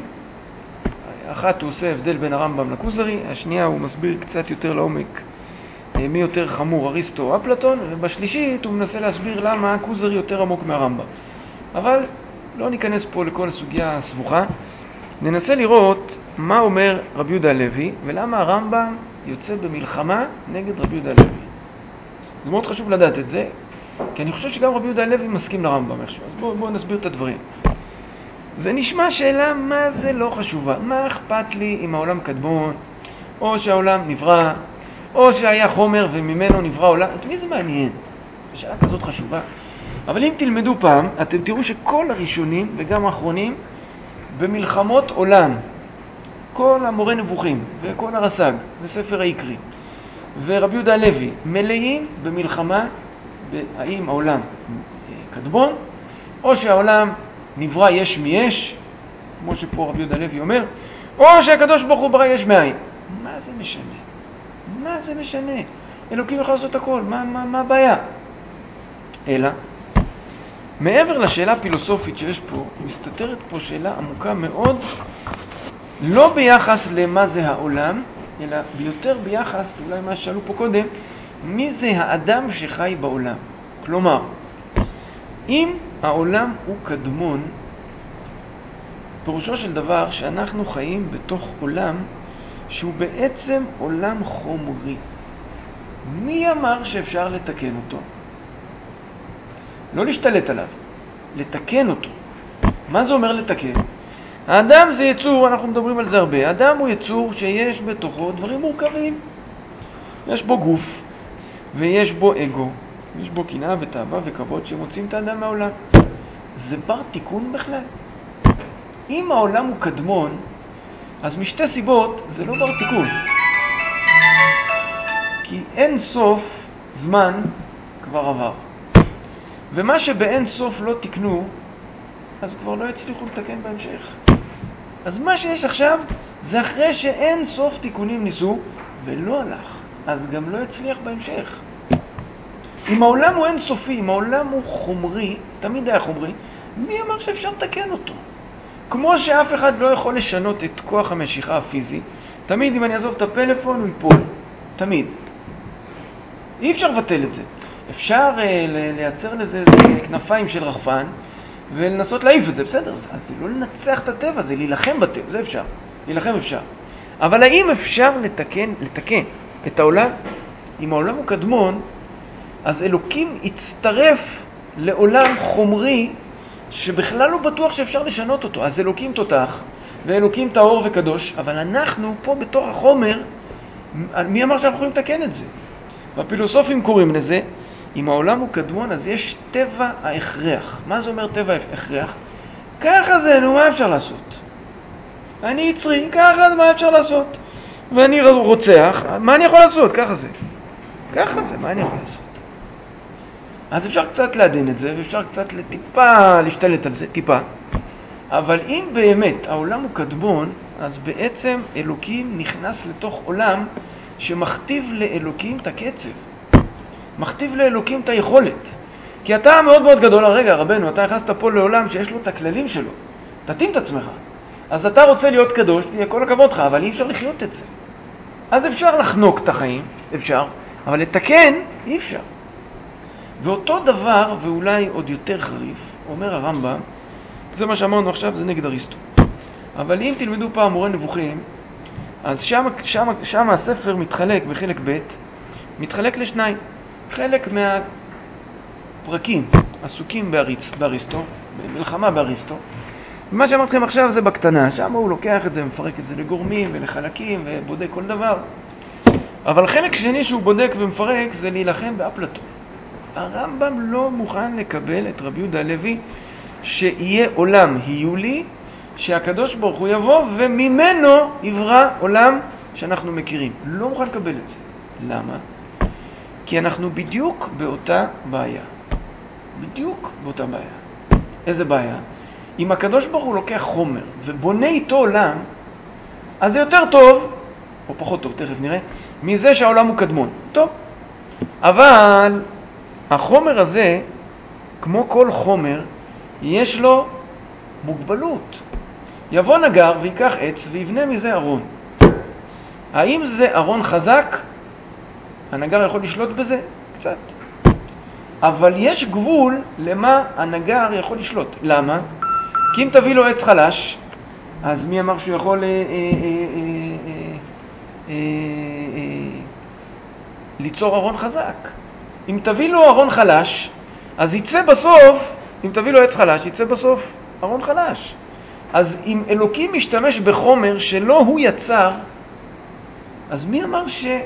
אחת הוא עושה הבדל בין הרמב"ם לכוזרי, השנייה הוא מסביר קצת יותר לעומק אה, מי יותר חמור, אריסטו או אפלטון, ובשלישית הוא מנסה להסביר למה הכוזרי יותר עמוק מהרמב"ם. אבל לא ניכנס פה לכל הסוגיה הסבוכה, ננסה לראות מה אומר רבי יהודה הלוי, ולמה הרמב"ם יוצא במלחמה נגד רבי יהודה הלוי. זה מאוד חשוב לדעת את זה, כי אני חושב שגם רבי יהודה הלוי מסכים לרמב"ם איכשהו. אז בואו בוא נסביר את הדברים. זה נשמע שאלה מה זה לא חשובה. מה אכפת לי אם העולם קדמון, או שהעולם נברא, או שהיה חומר וממנו נברא עולם? את מי זה מעניין? שאלה כזאת חשובה. אבל אם תלמדו פעם, אתם תראו שכל הראשונים וגם האחרונים במלחמות עולם, כל המורה נבוכים וכל הרס"ג וספר העיקרי ורבי יהודה הלוי מלאים במלחמה האם העולם קדמון או שהעולם נברא יש מיש כמו שפה רבי יהודה הלוי אומר, או שהקדוש ברוך הוא ברא יש מאין. מה זה משנה? מה זה משנה? אלוקים יכול לעשות הכל, מה, מה, מה הבעיה? אלא, מעבר לשאלה הפילוסופית שיש פה, מסתתרת פה שאלה עמוקה מאוד, לא ביחס למה זה העולם, אלא ביותר ביחס, אולי מה ששאלו פה קודם, מי זה האדם שחי בעולם? כלומר, אם העולם הוא קדמון, פירושו של דבר שאנחנו חיים בתוך עולם שהוא בעצם עולם חומרי. מי אמר שאפשר לתקן אותו? לא להשתלט עליו, לתקן אותו. מה זה אומר לתקן? האדם זה יצור, אנחנו מדברים על זה הרבה, האדם הוא יצור שיש בתוכו דברים מורכבים. יש בו גוף, ויש בו אגו, יש בו קנאה ותאווה וכבוד שמוצאים את האדם מהעולם. זה בר תיקון בכלל. אם העולם הוא קדמון, אז משתי סיבות זה לא בר תיקון. כי אין סוף זמן כבר עבר. ומה שבאין סוף לא תקנו, אז כבר לא הצליחו לתקן בהמשך. אז מה שיש עכשיו זה אחרי שאין סוף תיקונים ניסו ולא הלך, אז גם לא הצליח בהמשך. אם העולם הוא אין סופי, אם העולם הוא חומרי, תמיד היה חומרי, מי אמר שאפשר לתקן אותו? כמו שאף אחד לא יכול לשנות את כוח המשיכה הפיזי, תמיד אם אני אעזוב את הפלאפון הוא ייפול, תמיד. אי אפשר לבטל את זה. אפשר uh, לייצר לזה כנפיים של רחפן ולנסות להעיף את זה, בסדר, אז זה לא לנצח את הטבע, זה להילחם בטבע, זה אפשר, להילחם אפשר. אבל האם אפשר לתקן, לתקן את העולם? אם העולם הוא קדמון, אז אלוקים יצטרף לעולם חומרי שבכלל לא בטוח שאפשר לשנות אותו. אז אלוקים תותח ואלוקים טהור וקדוש, אבל אנחנו פה בתוך החומר, מי אמר שאנחנו יכולים לתקן את זה? והפילוסופים קוראים לזה, אם העולם הוא קדמון, אז יש טבע ההכרח. מה זה אומר טבע ההכרח? ככה זה, נו, מה אפשר לעשות? אני יצרי, ככה זה, מה אפשר לעשות? ואני רוצח, מה אני יכול לעשות? ככה זה. ככה זה, מה אני יכול לעשות? אז אפשר קצת לעדן את זה, ואפשר קצת לטיפה להשתלט על זה, טיפה. אבל אם באמת העולם הוא קדמון, אז בעצם אלוקים נכנס לתוך עולם שמכתיב לאלוקים את הקצב. מכתיב לאלוקים את היכולת. כי אתה מאוד מאוד גדול, רגע רבנו, אתה נכנסת פה לעולם שיש לו את הכללים שלו. תתאים את עצמך. אז אתה רוצה להיות קדוש, תהיה כל הכבוד לך, אבל אי אפשר לחיות את זה. אז אפשר לחנוק את החיים, אפשר, אבל לתקן אי אפשר. ואותו דבר, ואולי עוד יותר חריף, אומר הרמב"ם, זה מה שאמרנו עכשיו, זה נגד אריסטו. אבל אם תלמדו פעם מורה נבוכים, אז שם, שם, שם הספר מתחלק בחלק ב', מתחלק לשניים. חלק מהפרקים עסוקים באריס, באריסטו, במלחמה באריסטו. ומה שאמרתי לכם עכשיו זה בקטנה, שם הוא לוקח את זה ומפרק את זה לגורמים ולחלקים ובודק כל דבר. אבל חלק שני שהוא בודק ומפרק זה להילחם באפלטון. הרמב"ם לא מוכן לקבל את רבי יהודה הלוי שיהיה עולם היולי, שהקדוש ברוך הוא יבוא וממנו יברא עולם שאנחנו מכירים. לא מוכן לקבל את זה. למה? כי אנחנו בדיוק באותה בעיה. בדיוק באותה בעיה. איזה בעיה? אם הקדוש ברוך הוא לוקח חומר ובונה איתו עולם, אז זה יותר טוב, או פחות טוב, תכף נראה, מזה שהעולם הוא קדמון. טוב. אבל החומר הזה, כמו כל חומר, יש לו מוגבלות. יבוא נגר ויקח עץ ויבנה מזה ארון. האם זה ארון חזק? הנגר יכול לשלוט בזה? קצת. אבל יש גבול למה הנגר יכול לשלוט. למה? כי אם תביא לו עץ חלש, אז מי אמר שהוא יכול אה, אה, אה, אה, אה, אה, ליצור ארון חזק? אם תביא לו ארון חלש, אז יצא בסוף, אם תביא לו עץ חלש, יצא בסוף ארון חלש. אז אם אלוקים משתמש בחומר שלא הוא יצר, אז מי אמר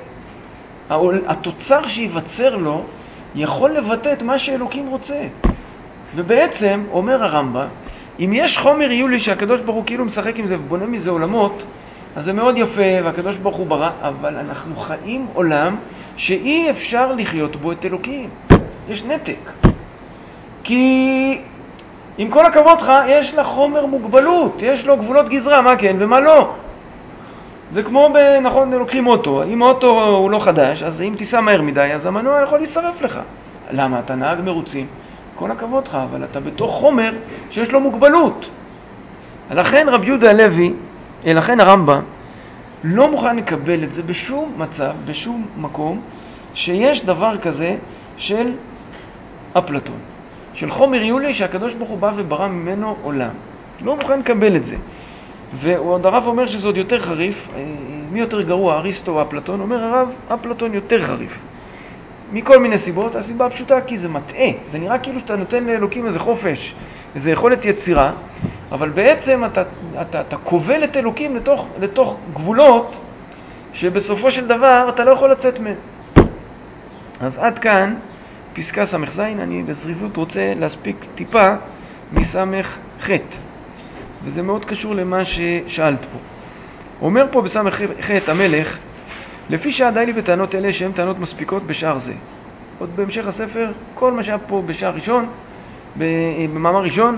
שהתוצר שיווצר לו יכול לבטא את מה שאלוקים רוצה? ובעצם, אומר הרמב"ם, אם יש חומר היולי שהקדוש ברוך הוא כאילו משחק עם זה ובונה מזה עולמות, אז זה מאוד יפה והקדוש ברוך הוא ברא, אבל אנחנו חיים עולם שאי אפשר לחיות בו את אלוקים. יש נתק. כי עם כל הכבוד לך, יש לחומר מוגבלות, יש לו גבולות גזרה, מה כן ומה לא. זה כמו, ב, נכון, לוקחים אוטו, אם האוטו הוא לא חדש, אז אם תיסע מהר מדי, אז המנוע יכול להישרף לך. למה? אתה נהג מרוצים, כל הכבוד לך, אבל אתה בתוך חומר שיש לו מוגבלות. לכן רבי יהודה הלוי, לכן הרמב"ם, לא מוכן לקבל את זה בשום מצב, בשום מקום, שיש דבר כזה של אפלטון, של חומר יולי שהקדוש ברוך הוא בא וברא ממנו עולם. לא מוכן לקבל את זה. ועוד הרב אומר שזה עוד יותר חריף. מי יותר גרוע, אריסטו או אפלטון? אומר הרב, אפלטון יותר חריף. מכל מיני סיבות. הסיבה הפשוטה כי זה מטעה. זה נראה כאילו שאתה נותן לאלוקים איזה חופש, איזה יכולת יצירה, אבל בעצם אתה, אתה, אתה כובל את אלוקים לתוך, לתוך גבולות שבסופו של דבר אתה לא יכול לצאת מהם. אז עד כאן פסקה סמך זין. אני בזריזות רוצה להספיק טיפה מסמך חטא, וזה מאוד קשור למה ששאלת פה. אומר פה בסמך חטא המלך, לפי שעדיי לי בטענות אלה שהן טענות מספיקות בשער זה. עוד בהמשך הספר, כל מה שהיה פה בשער ראשון, במאמר ראשון,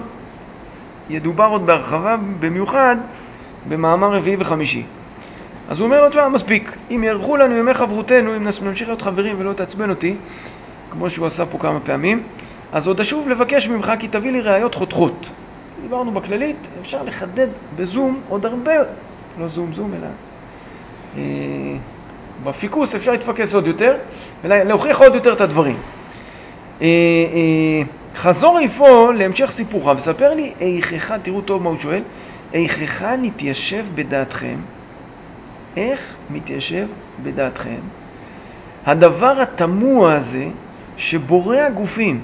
ידובר עוד בהרחבה, במיוחד במאמר רביעי וחמישי. אז הוא אומר לו, תשמע, מספיק. אם יערכו לנו ימי חברותנו, אם נמשיך להיות חברים ולא תעצבן אותי, כמו שהוא עשה פה כמה פעמים, אז עוד אשוב לבקש ממך כי תביא לי ראיות חותכות. דיברנו בכללית, אפשר לחדד בזום עוד הרבה, לא זום זום אלא אה, בפיקוס אפשר להתפקס עוד יותר, ולהוכיח עוד יותר את הדברים. אה, אה, חזור איפה להמשך סיפורך, וספר לי איכך, תראו טוב מה הוא שואל, איכך נתיישב בדעתכם, איך מתיישב בדעתכם הדבר התמוה הזה שבורא הגופים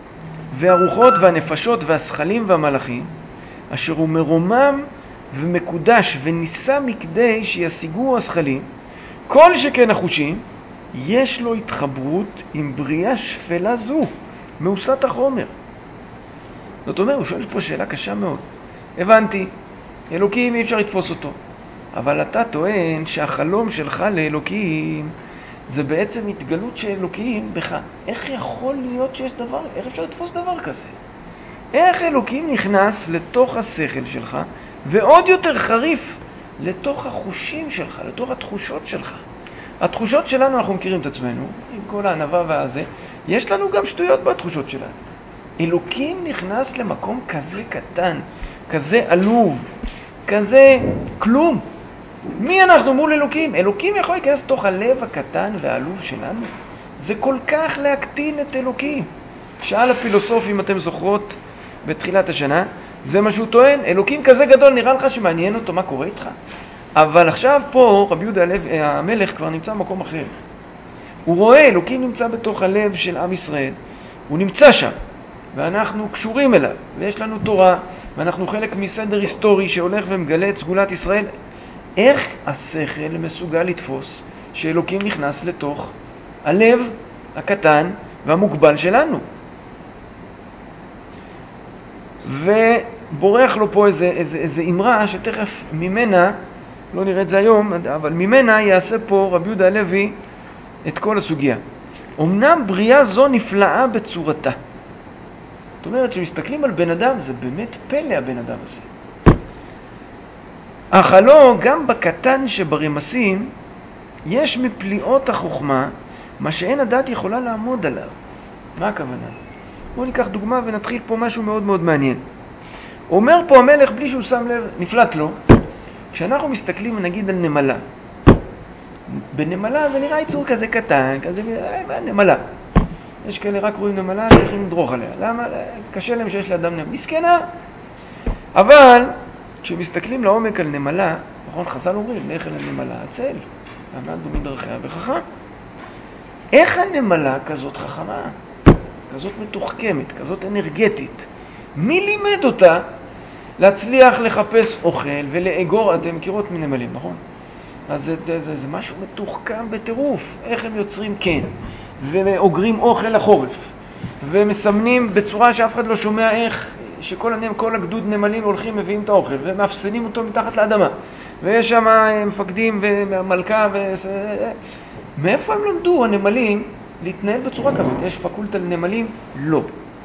והרוחות והנפשות והשכלים והמלאכים, אשר הוא מרומם ומקודש וניסה מכדי שישיגו השכלים, כל שכן החושים, יש לו התחברות עם בריאה שפלה זו, מעושת החומר. זאת אומרת, הוא שואל פה שאלה קשה מאוד. הבנתי, אלוקים אי אפשר לתפוס אותו, אבל אתה טוען שהחלום שלך לאלוקים זה בעצם התגלות של אלוקים בך. איך יכול להיות שיש דבר, איך אפשר לתפוס דבר כזה? איך אלוקים נכנס לתוך השכל שלך, ועוד יותר חריף, לתוך החושים שלך, לתוך התחושות שלך. התחושות שלנו, אנחנו מכירים את עצמנו, עם כל הענווה והזה, יש לנו גם שטויות בתחושות שלנו. אלוקים נכנס למקום כזה קטן, כזה עלוב, כזה כלום. מי אנחנו מול אלוקים? אלוקים יכול להיכנס תוך הלב הקטן והעלוב שלנו. זה כל כך להקטין את אלוקים. שאל הפילוסוף, אם אתם זוכרות, בתחילת השנה, זה מה שהוא טוען. אלוקים כזה גדול, נראה לך שמעניין אותו מה קורה איתך? אבל עכשיו פה רבי יהודה המלך כבר נמצא במקום אחר. הוא רואה, אלוקים נמצא בתוך הלב של עם ישראל. הוא נמצא שם, ואנחנו קשורים אליו, ויש לנו תורה, ואנחנו חלק מסדר היסטורי שהולך ומגלה את סגולת ישראל. איך השכל מסוגל לתפוס שאלוקים נכנס לתוך הלב הקטן והמוגבל שלנו? ובורח לו פה איזה, איזה, איזה אמרה שתכף ממנה, לא נראה את זה היום, אבל ממנה יעשה פה רבי יהודה הלוי את כל הסוגיה. אמנם בריאה זו נפלאה בצורתה. זאת אומרת, שמסתכלים על בן אדם, זה באמת פלא הבן אדם הזה. אך הלא, גם בקטן שברמסים, יש מפליאות החוכמה, מה שאין הדעת יכולה לעמוד עליו. מה הכוונה? בואו ניקח דוגמה ונתחיל פה משהו מאוד מאוד מעניין. אומר פה המלך, בלי שהוא שם לב, נפלט לו, כשאנחנו מסתכלים נגיד על נמלה. בנמלה זה נראה יצור כזה קטן, כזה, מה נמלה? יש כאלה רק רואים נמלה, צריכים לדרוך עליה. למה? קשה להם שיש לאדם נמלה. מסכנה. אבל כשמסתכלים לעומק על נמלה, נכון, חז"ל אומרים, לך אל הנמלה הצל, עמד במדרכיה וחכם. איך הנמלה כזאת חכמה? כזאת מתוחכמת, כזאת אנרגטית? מי לימד אותה להצליח לחפש אוכל ולאגור? אתם מכירות מנמלים, נכון? אז זה, זה, זה, זה משהו מתוחכם בטירוף. איך הם יוצרים כן, ואוגרים אוכל לחורף, ומסמנים בצורה שאף אחד לא שומע איך, שכל הנם, כל הגדוד נמלים הולכים, מביאים את האוכל, ומאפסנים אותו מתחת לאדמה. ויש שם מפקדים ומלכה ו... מאיפה הם למדו הנמלים להתנהל בצורה כזאת? יש פקולטה לנמלים? לא.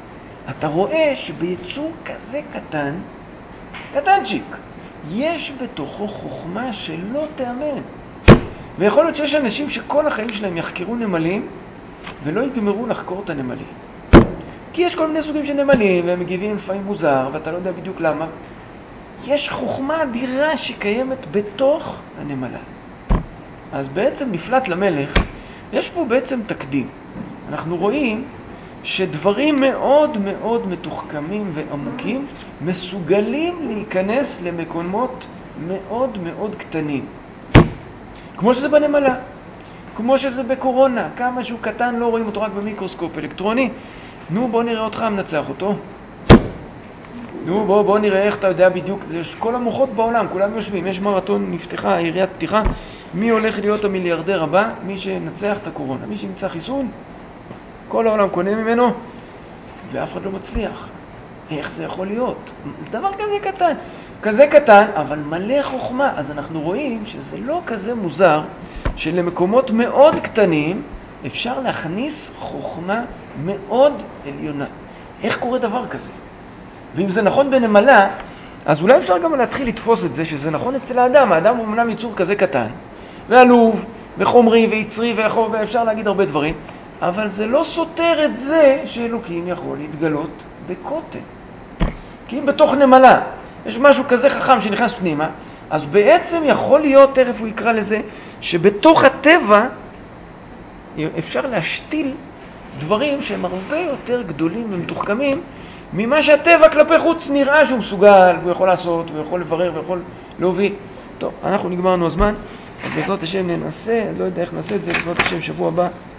אתה רואה שביצור כזה קטן, קטנצ'יק, יש בתוכו חוכמה שלא תאמן. ויכול להיות שיש אנשים שכל החיים שלהם יחקרו נמלים, ולא יגמרו לחקור את הנמלים. כי יש כל מיני סוגים של נמלים, והם מגיבים לפעמים מוזר, ואתה לא יודע בדיוק למה. יש חוכמה אדירה שקיימת בתוך הנמלה. אז בעצם נפלט למלך, יש פה בעצם תקדים. אנחנו רואים שדברים מאוד מאוד מתוחכמים ועמוקים מסוגלים להיכנס למקומות מאוד מאוד קטנים. כמו שזה בנמלה, כמו שזה בקורונה, כמה שהוא קטן לא רואים אותו רק במיקרוסקופ אלקטרוני. נו, בוא נראה אותך מנצח אותו. נו, בוא, בוא נראה איך אתה יודע בדיוק. יש כל המוחות בעולם, כולם יושבים. יש מרתון, נפתחה, עיריית פתיחה. מי הולך להיות המיליארדר הבא? מי שנצח את הקורונה. מי שימצא חיסון, כל העולם קונה ממנו, ואף אחד לא מצליח. איך זה יכול להיות? זה דבר כזה קטן. כזה קטן, אבל מלא חוכמה. אז אנחנו רואים שזה לא כזה מוזר, שלמקומות מאוד קטנים אפשר להכניס חוכמה מאוד עליונה. איך קורה דבר כזה? ואם זה נכון בנמלה, אז אולי אפשר גם להתחיל לתפוס את זה, שזה נכון אצל האדם. האדם הוא אמנם יצור כזה קטן, ועלוב, וחומרי, ויצרי, ואפשר להגיד הרבה דברים, אבל זה לא סותר את זה שאלוקים יכול להתגלות בקוטן. כי אם בתוך נמלה יש משהו כזה חכם שנכנס פנימה, אז בעצם יכול להיות, תכף הוא יקרא לזה, שבתוך הטבע אפשר להשתיל דברים שהם הרבה יותר גדולים ומתוחכמים ממה שהטבע כלפי חוץ נראה שהוא מסוגל, והוא יכול לעשות, והוא יכול לברר, והוא יכול להוביל. טוב, אנחנו נגמרנו הזמן, אז בעזרת השם ננסה, לא יודע איך נעשה את זה, בעזרת השם שבוע הבא.